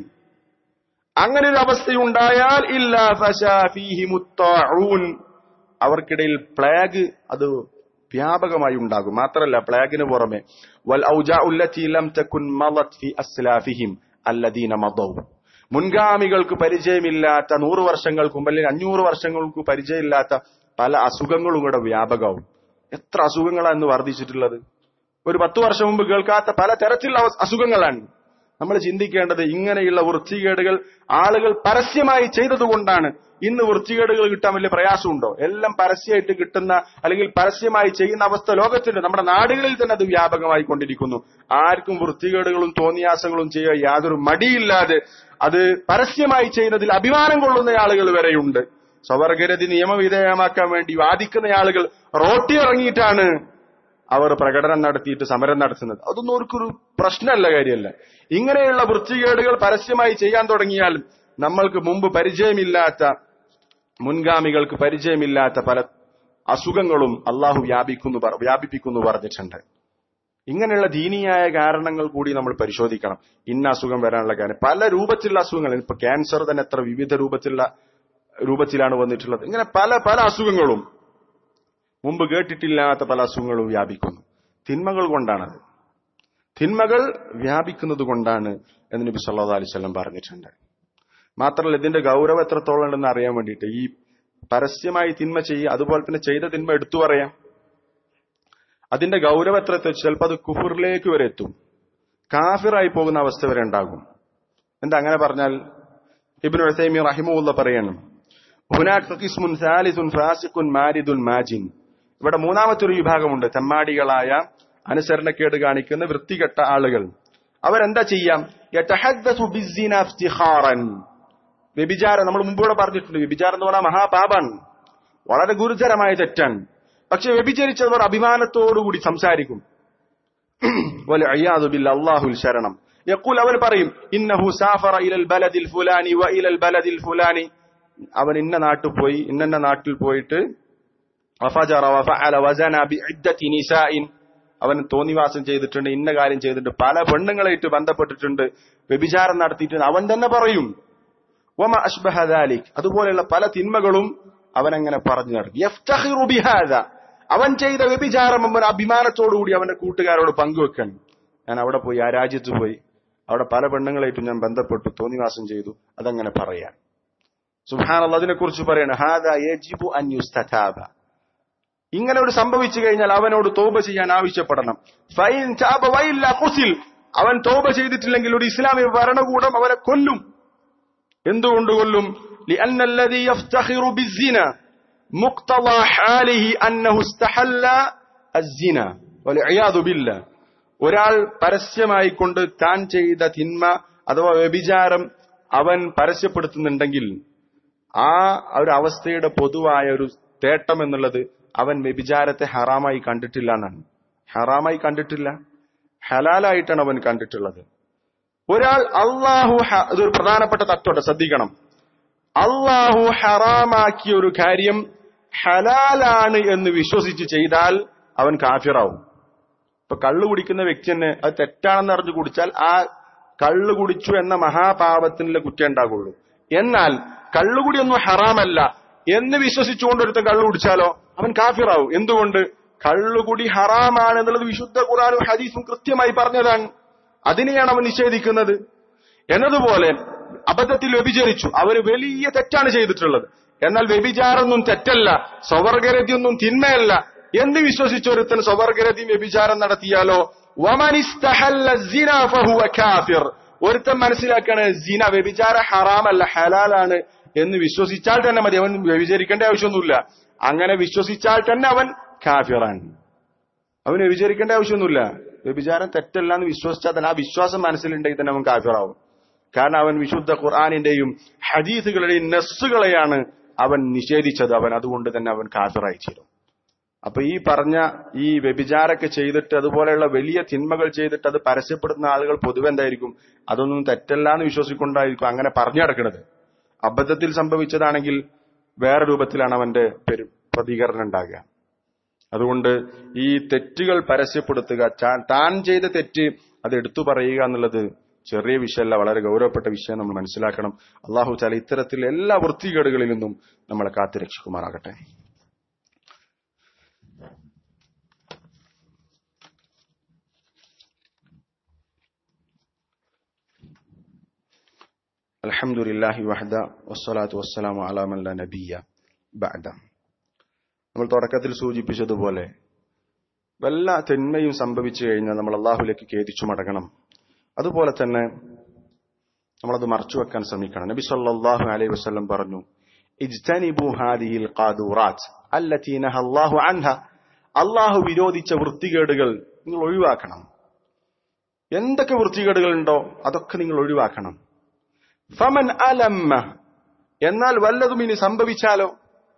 അങ്ങനെ ഒരു അവസ്ഥയുണ്ടായാൽ ഇല്ലാ ഫശാ ഫീഹിമുത് ത്വാഊൻ, അവർക്കിടയിൽ പ്ലേഗ് അത് വ്യാപകമായി ഉണ്ടാകും. മാത്രമല്ല, പ്ലേഗിന് പുറമെ വൽ ഔജാഉ അല്ലതി ലം തകുൻ മളത് ഫി അസ്ലാഫിഹിം അല്ലദീന മദൗ, മുൻഗാമികൾക്ക് പരിചയമില്ലാത്ത നൂറ് വർഷങ്ങൾക്ക് മുമ്പ് അല്ലെങ്കിൽ അഞ്ഞൂറ് വർഷങ്ങൾക്ക് പരിചയമില്ലാത്ത പല അസുഖങ്ങളും കൂടെ വ്യാപകവും. എത്ര അസുഖങ്ങളാണ് വർദ്ധിച്ചിട്ടുള്ളത്! ഒരു പത്തു വർഷം മുമ്പ് കേൾക്കാത്ത പല തരത്തിലുള്ള അസുഖങ്ങളാണ്. നമ്മൾ ചിന്തിക്കേണ്ടത്, ഇങ്ങനെയുള്ള വൃത്തികേടുകൾ ആളുകൾ പരസ്യമായി ചെയ്തതുകൊണ്ടാണ് ഇന്ന് വൃത്തികേടുകൾ കിട്ടാൻ വലിയ പ്രയാസമുണ്ടോ? എല്ലാം പരസ്യമായിട്ട് കിട്ടുന്ന അല്ലെങ്കിൽ പരസ്യമായി ചെയ്യുന്ന അവസ്ഥ ലോകത്തുണ്ട്. നമ്മുടെ നാടുകളിൽ തന്നെ അത് വ്യാപകമായി കൊണ്ടിരിക്കുന്നു. ആർക്കും വൃത്തികേടുകളും തോന്നിയാസങ്ങളും ചെയ്യാൻ യാതൊരു മടിയില്ലാതെ അത് പരസ്യമായി ചെയ്യുന്നതിൽ അഭിമാനം കൊള്ളുന്ന ആളുകൾ വരെയുണ്ട്. സ്വവർഗരതി നിയമവിധേയമാക്കാൻ വേണ്ടി വാദിക്കുന്ന ആളുകൾ റോട്ടിലിറങ്ങിയിട്ടാണ് അവർ പ്രകടനം നടത്തിയിട്ട് സമരം നടത്തുന്നത്. അതൊന്നും അവർക്കൊരു പ്രശ്നമല്ല, കാര്യമല്ല. ഇങ്ങനെയുള്ള വൃത്തികേടുകൾ പരസ്യമായി ചെയ്യാൻ തുടങ്ങിയാൽ നമ്മൾക്ക് മുമ്പ് പരിചയമില്ലാത്ത, മുൻഗാമികൾക്ക് പരിചയമില്ലാത്ത പല അസുഖങ്ങളും അള്ളാഹു വ്യാപിക്കുന്നു വ്യാപിപ്പിക്കുന്നു പറഞ്ഞിട്ടുണ്ട്. ഇങ്ങനെയുള്ള ദീനീയായ കാരണങ്ങൾ കൂടി നമ്മൾ പരിശോധിക്കണം. ഇന്ന അസുഖം വരാനുള്ള കാരണം, പല രൂപത്തിലുള്ള അസുഖങ്ങൾ, ഇപ്പൊ ക്യാൻസർ തന്നെ എത്ര വിവിധ രൂപത്തിലുള്ള രൂപത്തിലാണ് വന്നിട്ടുള്ളത്. ഇങ്ങനെ പല പല അസുഖങ്ങളും, മുമ്പ് കേട്ടിട്ടില്ലാത്ത പല അസുഖങ്ങളും വ്യാപിക്കുന്നു. തിന്മകൾ കൊണ്ടാണത്, തിന്മകൾ വ്യാപിക്കുന്നത് കൊണ്ടാണ് എന്ന് നബി സല്ലല്ലാഹു അലൈഹി വസല്ലം പറഞ്ഞിട്ടുണ്ട്. മാത്രമല്ല, ഇതിന്റെ ഗൗരവം എത്രത്തോളം ഉണ്ടെന്ന് അറിയാൻ വേണ്ടിയിട്ട് ഈ പരസ്യമായി തിന്മ ചെയ്യുക, അതുപോലെ തന്നെ ചെയ്ത തിന്മ എടുത്തു പറയാം, അതിന്റെ ഗൗരവം എത്ര എത്തും? ചിലപ്പോൾ അത് കുഫറിലേക്ക് വരെ എത്തും, കാഫിറായി പോകുന്ന അവസ്ഥ വരെ ഉണ്ടാകും. എന്താ അങ്ങനെ പറഞ്ഞാൽ? ഇബ്നു ഉസൈമീൻ റഹിമഹുല്ലാ പറയണം, ഹുനാക ഖിസ്മുൻ സാലിസുൻ ഫാസിഖുൻ മാരിദുൻ മാജിൻ, ഇവിടെ മൂന്നാമത്തെ ഒരു വിഭാഗമുണ്ട്, തെമ്മാടികളായ, അനുസരണക്കേട് കാണിക്കുന്ന വൃത്തികെട്ട ആളുകൾ. അവരെന്താ ചെയ്യാം? യതഹദ്ദസു ബിസ്സിന ഇഫ്തിഖാറൻ, വ്യഭിചാരം, നമ്മൾ മുമ്പൂടെ പറഞ്ഞിട്ടുണ്ട്, വ്യഭിചാരം എന്ന് പറഞ്ഞാൽ മഹാപാപാണ്, വളരെ ഗുരുതരമായ തെറ്റാണ്. പക്ഷെ വ്യഭിചരിച്ചവർ അഭിമാനത്തോടുകൂടി സംസാരിക്കും. വൽഇയാദു ബില്ലാഹ്, അല്ലാഹുൽ ശരണം. യഖൂൽ, അവൻ പറയും, ഇന്നഹു സാഫറ ഇലൽ ബലദിൽ ഫുലാനി വ ഇലൽ ബലദിൽ ഫുലാനി, അവൻ ഇന്ന നാട്ടിൽ പോയി, ഇന്ന നാട്ടിൽ പോയിട്ട് വഫജറ വഫഅല വസന ബിഇദ്ദതി നിസാഇൻ, അവൻ തോന്നിവാസം ചെയ്തിട്ടുണ്ട്, ഇന്ന കാര്യം ചെയ്തിട്ടുണ്ട്, പല പെണ്ണുങ്ങളായിട്ട് ബന്ധപ്പെട്ടിട്ടുണ്ട്, വ്യഭിചാരം നടത്തിയിട്ടുണ്ട്, അവൻ തന്നെ പറയും. വമ അശ്ബഹ ദാലിക്, അതുപോലെയുള്ള പല തിന്മകളും അവൻ അങ്ങനെ പറഞ്ഞു നടക്കും. യഫ്തഖിറു ബിഹാദ, അവൻ ചെയ്ത വ്യഭിചാരം അവൻ അഭിമാനത്തോടുകൂടി അവന്റെ കൂട്ടുകാരോട് പങ്കുവെക്കണം. ഞാൻ അവിടെ പോയി, ആ രാജ്യത്ത് പോയി, അവിടെ പല പെണ്ണുങ്ങളായിട്ടും ഞാൻ ബന്ധപ്പെട്ടു, തോന്നിവാസം ചെയ്തു, അതങ്ങനെ പറയാൻ. സുബ്ഹാനല്ലാഹ്, അതിനെ കുറിച്ച് പറയണം, ഹാദാ യജിബു അൻ യുസ്തതാബ, ഇങ്ങനെ ഒരു സംഭവിച്ചു കഴിഞ്ഞാൽ അവനോട് തൗബ ചെയ്യാൻ ആവശ്യപ്പെടണം. ഫൈൻ താബ വഇല്ല ഖുസിൽ, അവൻ തൗബ ചെയ്തിട്ടില്ലെങ്കിൽ ഒരു ഇസ്ലാമിക ഭരണകൂടം അവനെ കൊല്ലും. എന്തുകൊണ്ട് കൊല്ലും? لأن الذي يفتخر بالزنا مقتضى حاله أنه استحل الزنا والعياذ بالله. ഒരാൾ പരസ്യമായി കൊണ്ട് താൻ ചെയ്ത തിന്മ അഥവാ വ്യഭിചാരം അവൻ പരസ്യപ്പെടുത്തുന്നുണ്ടെങ്കിൽ ആ ഒരു അവസ്ഥയുടെ പൊതുവായ ഒരു തേട്ടം എന്നുള്ളത് അവൻ വ്യഭിചാരത്തെ ഹറാമായി കണ്ടിട്ടില്ല എന്നാണ്. ഹറാമായി കണ്ടിട്ടില്ല, ഹലാലായിട്ടാണ് അവൻ കണ്ടിട്ടുള്ളത്. ഒരാൾ അള്ളാഹു, ഇതൊരു പ്രധാനപ്പെട്ട തത്വമുണ്ട്, ശ്രദ്ധിക്കണം. അള്ളാഹു ഹറാമാക്കിയ ഒരു കാര്യം ഹലാലാണ് എന്ന് വിശ്വസിച്ച് ചെയ്താൽ അവൻ കാഫിറാവും. ഇപ്പൊ കള്ളു കുടിക്കുന്ന വ്യക്തി തന്നെ അത് തെറ്റാണെന്ന് അറിഞ്ഞു കുടിച്ചാൽ ആ കള്ളു കുടിച്ചു എന്ന മഹാപാപത്തിനുള്ള കുറ്റം ഉണ്ടാകുള്ളൂ. എന്നാൽ കള്ളുകുടിയൊന്നും ഹറാമല്ല എന്ന് വിശ്വസിച്ചുകൊണ്ട് ഒരുത്തൻ കള്ളു കുടിച്ചാലോ അവൻ കാഫിറാവും. എന്തുകൊണ്ട്? കള്ളുകുടി ഹറാമാണ് എന്നുള്ളത് വിശുദ്ധ ഖുർആനും ഹദീസും കൃത്യമായി പറഞ്ഞതാണ്. അതിനെയാണ് അവൻ നിഷേധിക്കുന്നത്. എന്നതുപോലെ അബദ്ധത്തിൽ വ്യഭിചരിച്ചു, അവര് വലിയ തെറ്റാണ് ചെയ്തിട്ടുള്ളത്. എന്നാൽ വ്യഭിചാരമൊന്നും തെറ്റല്ല, സ്വവർഗരതിയൊന്നും തിന്മയല്ല എന്ന് വിശ്വസിച്ചൊരുത്തൻ സ്വവർഗരതിയും വ്യഭിചാരം നടത്തിയാലോ വമനിസ്തഹല്ല സിന ഫഹുവ കാഫിർ. ഒരുത്തൻ മനസ്സിലാക്കാണ് സിന വ്യഭിചാര ഹറാമല്ല ഹലാലാണ് എന്ന് വിശ്വസിച്ചാൽ തന്നെ മതി, അവൻ വ്യഭിചരിക്കേണ്ട ആവശ്യമൊന്നുമില്ല. അങ്ങനെ വിശ്വസിച്ചാൽ തന്നെ അവൻ കാഫിറാണ്. അവൻ വ്യഭിചരിക്കേണ്ട ആവശ്യമൊന്നുമില്ല. വ്യഭിചാരം തെറ്റല്ല എന്ന് വിശ്വസിച്ചാൽ തന്നെ ആ വിശ്വാസം മനസ്സിലുണ്ടെങ്കിൽ തന്നെ അവൻ കാഫിറാവും. കാരണം അവൻ വിശുദ്ധ ഖുർആനിന്റെയും ഹദീസുകളുടെയും നസ്സുകളെയാണ് അവൻ നിഷേധിച്ചത്. അവൻ അതുകൊണ്ട് തന്നെ അവൻ കാഫിറായി തീരും. അപ്പൊ ഈ പറഞ്ഞ ഈ വ്യഭിചാരൊക്കെ ചെയ്തിട്ട് അതുപോലെയുള്ള വലിയ തിന്മകൾ ചെയ്തിട്ട് അത് പരസ്യപ്പെടുത്തുന്ന ആളുകൾ പൊതുവെ എന്തായിരിക്കും? അതൊന്നും തെറ്റല്ല എന്ന് വിശ്വസിക്കൊണ്ടായിരിക്കും അങ്ങനെ പറഞ്ഞു നടക്കുന്നത്. അബദ്ധത്തിൽ സംഭവിച്ചതാണെങ്കിൽ വേറെ രൂപത്തിലാണ് അവന്റെ പ്രതികരണം ഉണ്ടാകുക. അതുകൊണ്ട് ഈ തെറ്റുകൾ പരസ്യപ്പെടുത്തുക, താൻ ചെയ്ത തെറ്റ് അത് എടുത്തു പറയുക എന്നുള്ളത് ചെറിയ വിഷയമല്ല, വളരെ ഗൗരവപ്പെട്ട വിഷയം നമ്മൾ മനസ്സിലാക്കണം. അള്ളാഹു തആല ഇത്തരത്തിൽ എല്ലാ വൃത്തികേടുകളിൽ നിന്നും നമ്മളെ കാത്തുരക്ഷിക്കുമാറാകട്ടെ. അൽഹംദുലില്ലാഹി വഹദ വസ്സലാത്തു വസ്സലാമു അലാ മൻ ലാ നബിയ്യ ബഅദ. നമ്മൾ തുടക്കത്തിൽ സൂചിപ്പിച്ചതുപോലെ വല്ല തിന്മയും സംഭവിച്ചു കഴിഞ്ഞാൽ നമ്മൾ അള്ളാഹുലേക്ക് ഖേദിച്ചു മടങ്ങണം. അതുപോലെ തന്നെ നമ്മളത് മറച്ചുവെക്കാൻ ശ്രമിക്കണം. നബി സല്ലല്ലാഹു അലൈഹി വസല്ലം പറഞ്ഞു, ഇജ്തനിബു ഹാദിഹിൽ ഖാദൂറാത്ത് അല്ലതീ നഹല്ലാഹു അൻഹ. അള്ളാഹു വിരോധിച്ച വൃത്തികേടുകൾ നിങ്ങൾ ഒഴിവാക്കണം. എന്തൊക്കെ വൃത്തികേടുകൾ ഉണ്ടോ അതൊക്കെ നിങ്ങൾ ഒഴിവാക്കണം. ഫമൻ അലമ്മ, എന്നാൽ വല്ലതും ഇനി സംഭവിച്ചാലോ,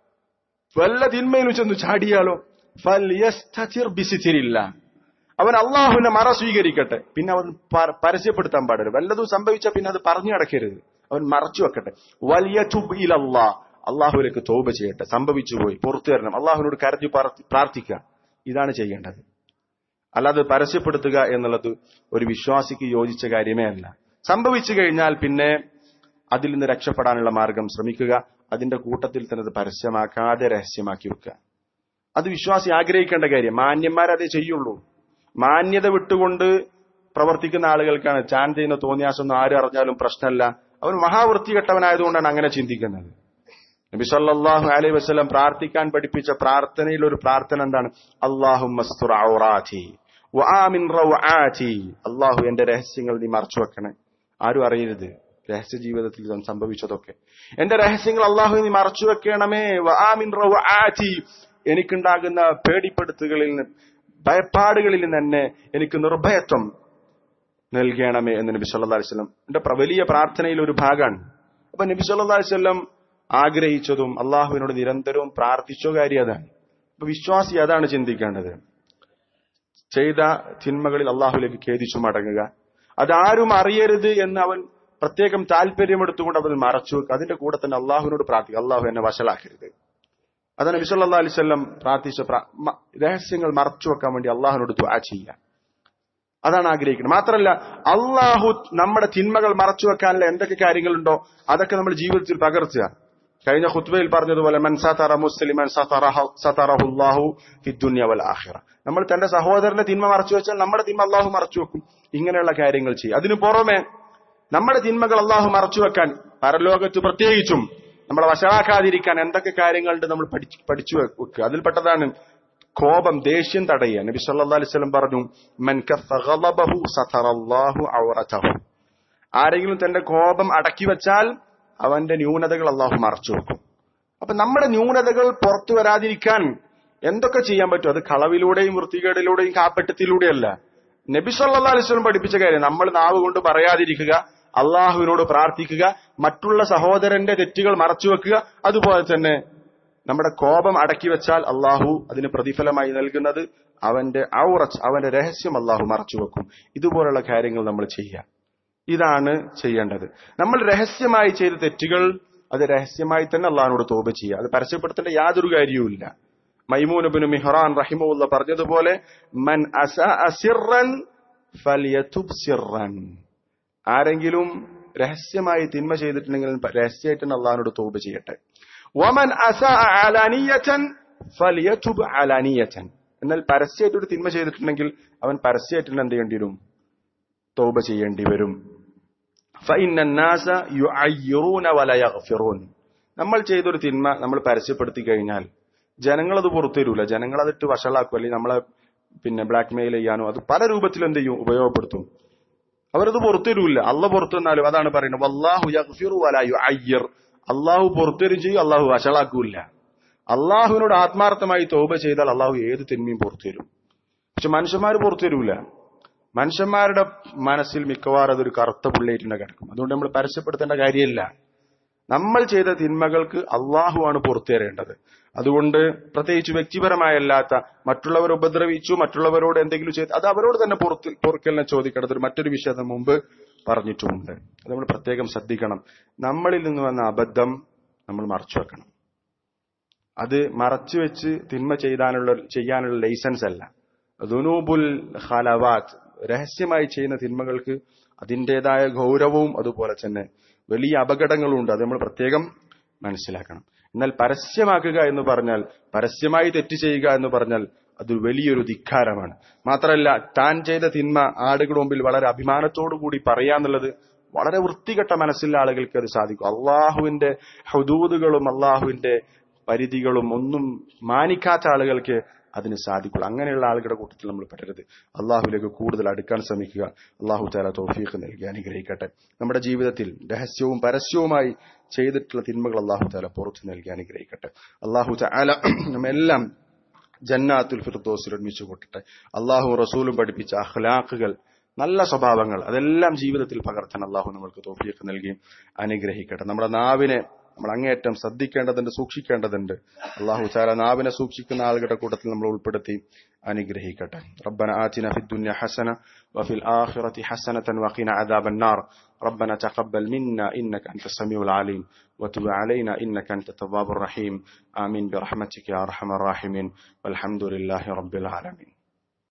വല്ല തിന്മയിലും ചെന്ന് ചാടിയാലോ, ഫൽയസ്തതിർ ബിസിതിരില്ലാ, അവൻ അള്ളാഹുവിന്റെ മറ സ്വീകരിക്കട്ടെ. പിന്നെ അവൻ പരസ്യപ്പെടുത്താൻ പാടില്ല. വല്ലതും സംഭവിച്ചാൽ പിന്നെ അത് പറഞ്ഞു നടക്കരുത്, അവൻ മറച്ചു വെക്കട്ടെ. വൽയതുബ് ഇലല്ലാഹ്, അള്ളാഹുവിലേക്ക് തൗബ ചെയ്യട്ടെ. സംഭവിച്ചു പോയി, പുറത്തു തരണം, അള്ളാഹുവിനോട് കരഞ്ഞു പ്രാർത്ഥിക്കുക. ഇതാണ് ചെയ്യേണ്ടത്. അല്ലാതെ പരസ്യപ്പെടുത്തുക എന്നുള്ളത് ഒരു വിശ്വാസിക്ക് യോജിച്ച കാര്യമേ അല്ല. സംഭവിച്ചു കഴിഞ്ഞാൽ പിന്നെ അതിൽ നിന്ന് രക്ഷപ്പെടാനുള്ള മാർഗം ശ്രമിക്കുക. അതിന്റെ കൂട്ടത്തിൽ തന്നെ അത് പരസ്യമാക്കാതെ രഹസ്യമാക്കി വെക്കുക. അത് വിശ്വാസി ആഗ്രഹിക്കേണ്ട കാര്യം. മാന്യന്മാരതേ ചെയ്യുള്ളൂ. മാന്യത വിട്ടുകൊണ്ട് പ്രവർത്തിക്കുന്ന ആളുകൾക്കാണ് താൻ ചെയ്യുന്ന തോന്നിയാസൊന്നും ആരും അറിഞ്ഞാലും പ്രശ്നമല്ല, അവൻ മഹാവൃത്തികെട്ടവനായതുകൊണ്ടാണ് അങ്ങനെ ചിന്തിക്കുന്നത്. നബി സല്ലല്ലാഹു അലൈഹി വസല്ലം പ്രാർത്ഥിക്കാൻ പഠിപ്പിച്ച പ്രാർത്ഥനയിൽ ഒരു പ്രാർത്ഥന എന്താണ്? അല്ലാഹുമ്മസ്തുർ ഔറാതി വആമിൻ റൗആതി. അല്ലാഹു എന്റെ രഹസ്യങ്ങൾ നീ മറച്ചു വെക്കണേ, ആരും അറിയരുത് രഹസ്യ ജീവിതത്തിൽ സംഭവിച്ചതൊക്കെ. എന്റെ രഹസ്യങ്ങൾ അല്ലാഹു നീ മറച്ചു വെക്കണമേ. വആമിൻ റൗആതി, എനിക്കുണ്ടാകുന്ന പേടിപ്പെടുത്തുകളിൽ നിന്ന്, ഭയപ്പാടുകളിൽ നിന്ന് തന്നെ എനിക്ക് നിർഭയത്വം നൽകണമേ എന്ന് നബി സല്ലല്ലാഹു അലൈഹി വസല്ലം എന്റെ വലിയ പ്രാർത്ഥനയിൽ ഒരു ഭാഗമാണ്. അപ്പൊ നബി സല്ലല്ലാഹു അലൈഹി വസല്ലം ആഗ്രഹിച്ചതും അള്ളാഹുവിനോട് നിരന്തരവും പ്രാർത്ഥിച്ച കാര്യം അതാണ്. അപ്പൊ വിശ്വാസി അതാണ് ചിന്തിക്കേണ്ടത്. ചെയ്ത തിന്മകളിൽ അള്ളാഹുലേക്ക് ഖേദിച്ചു മടങ്ങുക. അതാരും അറിയരുത് എന്ന് അവൻ പ്രത്യേകം താല്പര്യമെടുത്തുകൊണ്ട് അവൻ മറച്ചു വെക്കുക. അതിന്റെ കൂടെ തന്നെ അള്ളാഹുവിനോട് പ്രാർത്ഥിക്കുക, അള്ളാഹു എന്നെ വശലാക്കരുത്. അതാണ് നബി സല്ലല്ലാഹു അലൈഹി വസല്ലം പ്രാർത്ഥിച്ച രഹസ്യങ്ങൾ മറച്ചു വെക്കാൻ വേണ്ടി അള്ളാഹുവിനോട് ദുആ ചെയ്യുക. അതാണ് ആഗ്രഹിക്കുന്നത്. മാത്രമല്ല അള്ളാഹു നമ്മുടെ തിന്മകൾ മറച്ചു വെക്കാനുള്ള എന്തൊക്കെ കാര്യങ്ങളുണ്ടോ അതൊക്കെ നമ്മൾ ജീവിതത്തിൽ പകർത്തുക. കഴിഞ്ഞ ഖുത്ബയിൽ പറഞ്ഞതുപോലെ മൻ സതറ മുസ്ലിമൻ സതറഹു അല്ലാഹു ഫിദ്ദുനിയ വൽ ആഖിറ. നമ്മൾ തന്റെ സഹോദരന്റെ തിന്മ മറച്ചു വെച്ചാൽ നമ്മുടെ തിന്മ അള്ളാഹു മറച്ചു വെക്കും. ഇങ്ങനെയുള്ള കാര്യങ്ങൾ ചെയ്യും. അതിനു പുറമെ നമ്മുടെ തിന്മകൾ അള്ളാഹു മറച്ചു വെക്കാൻ, പരലോകത്ത് പ്രത്യേകിച്ചും നമ്മളെ വശമാക്കാതിരിക്കാൻ എന്തൊക്കെ കാര്യങ്ങളുണ്ട് നമ്മൾ പഠിച്ചു പഠിച്ചു വെക്കുക. അതിൽപ്പെട്ടതാണ് കോപം, ദേഷ്യം തടയുക. നബി സല്ലല്ലാഹു അലൈഹി വസല്ലം പറഞ്ഞു, മൻ കഫ ഗളബഹു സതറല്ലാഹു ഔറതഹു. ആരെങ്കിലും തന്റെ കോപം അടക്കി വെച്ചാൽ അവന്റെ ന്യൂനതകൾ അള്ളാഹു മറച്ചു വെക്കും. അപ്പൊ നമ്മുടെ ന്യൂനതകൾ പുറത്തു വരാതിരിക്കാൻ എന്തൊക്കെ ചെയ്യാൻ പറ്റും? അത് കളവിലൂടെയും വൃത്തികേടിലൂടെയും കാപ്പറ്റത്തിലൂടെയല്ല. നബി സല്ലല്ലാഹു അലൈഹി വസല്ലം പഠിപ്പിച്ച കാര്യം നമ്മൾ നാവ് കൊണ്ട് പറയാതിരിക്കുക, അള്ളാഹുവിനോട് പ്രാർത്ഥിക്കുക, മറ്റുള്ള സഹോദരന്റെ തെറ്റുകൾ മറച്ചു വെക്കുക. അതുപോലെ തന്നെ നമ്മുടെ കോപം അടക്കി വെച്ചാൽ അള്ളാഹു അതിന് പ്രതിഫലമായി നൽകുന്നത് അവന്റെ ഔറത്ത്, അവന്റെ രഹസ്യം അള്ളാഹു മറച്ചു വെക്കും. ഇതുപോലുള്ള കാര്യങ്ങൾ നമ്മൾ ചെയ്യുക. ഇതാണ് ചെയ്യേണ്ടത്. നമ്മൾ രഹസ്യമായി ചെയ്ത തെറ്റുകൾ അത് രഹസ്യമായി തന്നെ അള്ളാഹിനോട് തൗബ ചെയ്യുക. അത് പരസ്യപ്പെടുത്തേണ്ട യാതൊരു കാര്യവുമില്ല. മൈമൂൻ ഇബ്നു മിഹ്റാൻ റഹിമഹുള്ള പറഞ്ഞതുപോലെ മൻ അസാഅ സിർറൻ ഫൽയതുബ് സിർറൻ, ആരെങ്കിലും രഹസ്യമായി തിന്മ ചെയ്തിട്ടുണ്ടെങ്കിൽ രഹസ്യമായിട്ട് തന്നെ അള്ളാഹിനോട് തൗബ ചെയ്യട്ടെ. വമൻ അസാഅ അലാനിയതൻ ഫൽയതുബ് അലാനിയതൻ, എന്നാൽ പരസ്യമായിട്ട് ഒരു തിന്മ ചെയ്തിട്ടുണ്ടെങ്കിൽ അവൻ പരസ്യമായിട്ട് തന്നെ എന്ത് ചെയ്യേണ്ടി വരും? തൗബ ചെയ്യേണ്ടി വരും. ഫഇന്നന്നാസ യുഅയ്യിറൂന വല യഗ്ഫിറൂൻ, നമ്മൾ ചെയ്തൊരു തിന്മ നമ്മൾ പരസ്യപ്പെടുത്തി കഴിഞ്ഞാൽ ജനങ്ങളത് പുറത്തു തരൂല. ജനങ്ങൾ അതിട്ട് വഷളാക്കും, അല്ലെങ്കിൽ നമ്മളെ പിന്നെ ബ്ലാക്ക് മെയിൽ ചെയ്യാനോ അത് പല രൂപത്തിൽ എന്ത് ചെയ്യും? ഉപയോഗപ്പെടുത്തും. അവരത് പുറത്തു തരൂല്ല. അള്ള പുറത്തു തന്നാലും അതാണ് പറയുന്നത്, വല്ലാഹു യഗ്ഫിറു വല യുഅയ്യിർ, അള്ളാഹു പുറത്തു തരും ചെയ്യും, അള്ളാഹു വഷളാക്കൂല്ല. അള്ളാഹുവിനോട് ആത്മാർത്ഥമായി തൗബ ചെയ്താൽ അള്ളാഹു ഏത് തിന്മയും പുറത്തു തരും. പക്ഷെ മനുഷ്യന്മാർ പുറത്തു തരൂല. മനുഷ്യന്മാരുടെ മനസ്സിൽ മിക്കവാറും അതൊരു കറുത്ത പുള്ളിയായിട്ട് കിടക്കും. അതുകൊണ്ട് നമ്മൾ പരസ്യപ്പെടുത്തേണ്ട കാര്യമില്ല. നമ്മൾ ചെയ്ത തിന്മകൾക്ക് അള്ളാഹുവാണ് പുറത്തു തരേണ്ടത്. അതുകൊണ്ട് പ്രത്യേകിച്ച് വ്യക്തിപരമായല്ലാത്ത മറ്റുള്ളവരെ ഉപദ്രവിച്ചു, മറ്റുള്ളവരോട് എന്തെങ്കിലും ചെയ്ത് അത് അവരോട് തന്നെ പുറത്ത് പൊറുക്കലിനെ ചോദിക്കേണ്ടത് ഒരു മറ്റൊരു വിഷയത്തിന് മുമ്പ് പറഞ്ഞിട്ടുമുണ്ട്. അത് നമ്മൾ പ്രത്യേകം ശ്രദ്ധിക്കണം. നമ്മളിൽ നിന്ന് വന്ന അബദ്ധം നമ്മൾ മറച്ചു വെക്കണം. അത് മറച്ചു വെച്ച് തിന്മ ചെയ്താനുള്ള ചെയ്യാനുള്ള ലൈസൻസ് അല്ല. ദുനൂബുൽ ഖലവാത്ത്, രഹസ്യമായി ചെയ്യുന്ന തിന്മകൾക്ക് അതിൻ്റെതായ ഗൗരവവും അതുപോലെ തന്നെ വലിയ അപകടങ്ങളും ഉണ്ട്. അത് നമ്മൾ പ്രത്യേകം മനസ്സിലാക്കണം. എന്നാൽ പരസ്യമാക്കുക എന്ന് പറഞ്ഞാൽ, പരസ്യമായി തെറ്റ് ചെയ്യുക എന്ന് പറഞ്ഞാൽ അത് വലിയൊരു ധിക്കാരമാണ്. മാത്രമല്ല, താൻ ചെയ്ത തിന്മ ആളുകളുടെ മുമ്പിൽ വളരെ അഭിമാനത്തോടു കൂടി പറയാന്നുള്ളത് വളരെ വൃത്തികെട്ട മനസ്സിലുള്ള ആളുകൾക്ക് അത് സാധിക്കും. അള്ളാഹുവിന്റെ ഹുദൂദുകളും അള്ളാഹുവിന്റെ പരിധികളും ഒന്നും മാനിക്കാത്ത ആളുകൾക്ക് അതിന് സാധിക്കുള്ളൂ. അങ്ങനെയുള്ള ആളുകളുടെ കൂട്ടത്തിൽ നമ്മൾ പെടരുത്. അള്ളാഹുവിലേക്ക് കൂടുതൽ അടുക്കാൻ ശ്രമിക്കുക. അള്ളാഹു തആല തൗഫീഖ് നൽകി അനുഗ്രഹിക്കട്ടെ. നമ്മുടെ ജീവിതത്തിൽ രഹസ്യവും പരസ്യവുമായി ചെയ്തിട്ടുള്ള തിന്മകൾ അള്ളാഹു തആല പുറത്തു നൽകി അനുഗ്രഹിക്കട്ടെ. അള്ളാഹു തആല നമ്മെല്ലാം ജന്നാത്തുൽ ഫിർദൗസിൽ ഒരുമിച്ച് കൂട്ടട്ടെ. അള്ളാഹു റസൂലും പഠിപ്പിച്ച അഖ്ലാഖുകൾ, നല്ല സ്വഭാവങ്ങൾ അതെല്ലാം ജീവിതത്തിൽ പകർത്താൻ അള്ളാഹു നമ്മൾക്ക് തൗഫീഖ് നൽകി അനുഗ്രഹിക്കട്ടെ. നമ്മുടെ നാവിനെ നമ്മൾ അങ്ങേയറ്റം ശ്രദ്ധിക്കേണ്ടതുണ്ട്, സൂക്ഷിക്കേണ്ടതുണ്ട്. അള്ളാഹു തആല നാവിനെ സൂക്ഷിക്കുന്ന ആളുകളുടെ കൂട്ടത്തിൽ നമ്മൾ ഉൾപ്പെടുത്തി അനുഗ്രഹിക്കട്ടെ. റബ്ബന ആതിന ഫിദ്ദുനിയ ഹസന വഫിൽ ആഖിറതി ഹസനതൻ വഖിന അദാബന്നാർ. ربنا تقبل منا إنك أنت السميع العليم وتب علينا إنك أنت التواب الرحيم. آمين برحمتك يا أرحم الراحمين والحمد لله رب العالمين.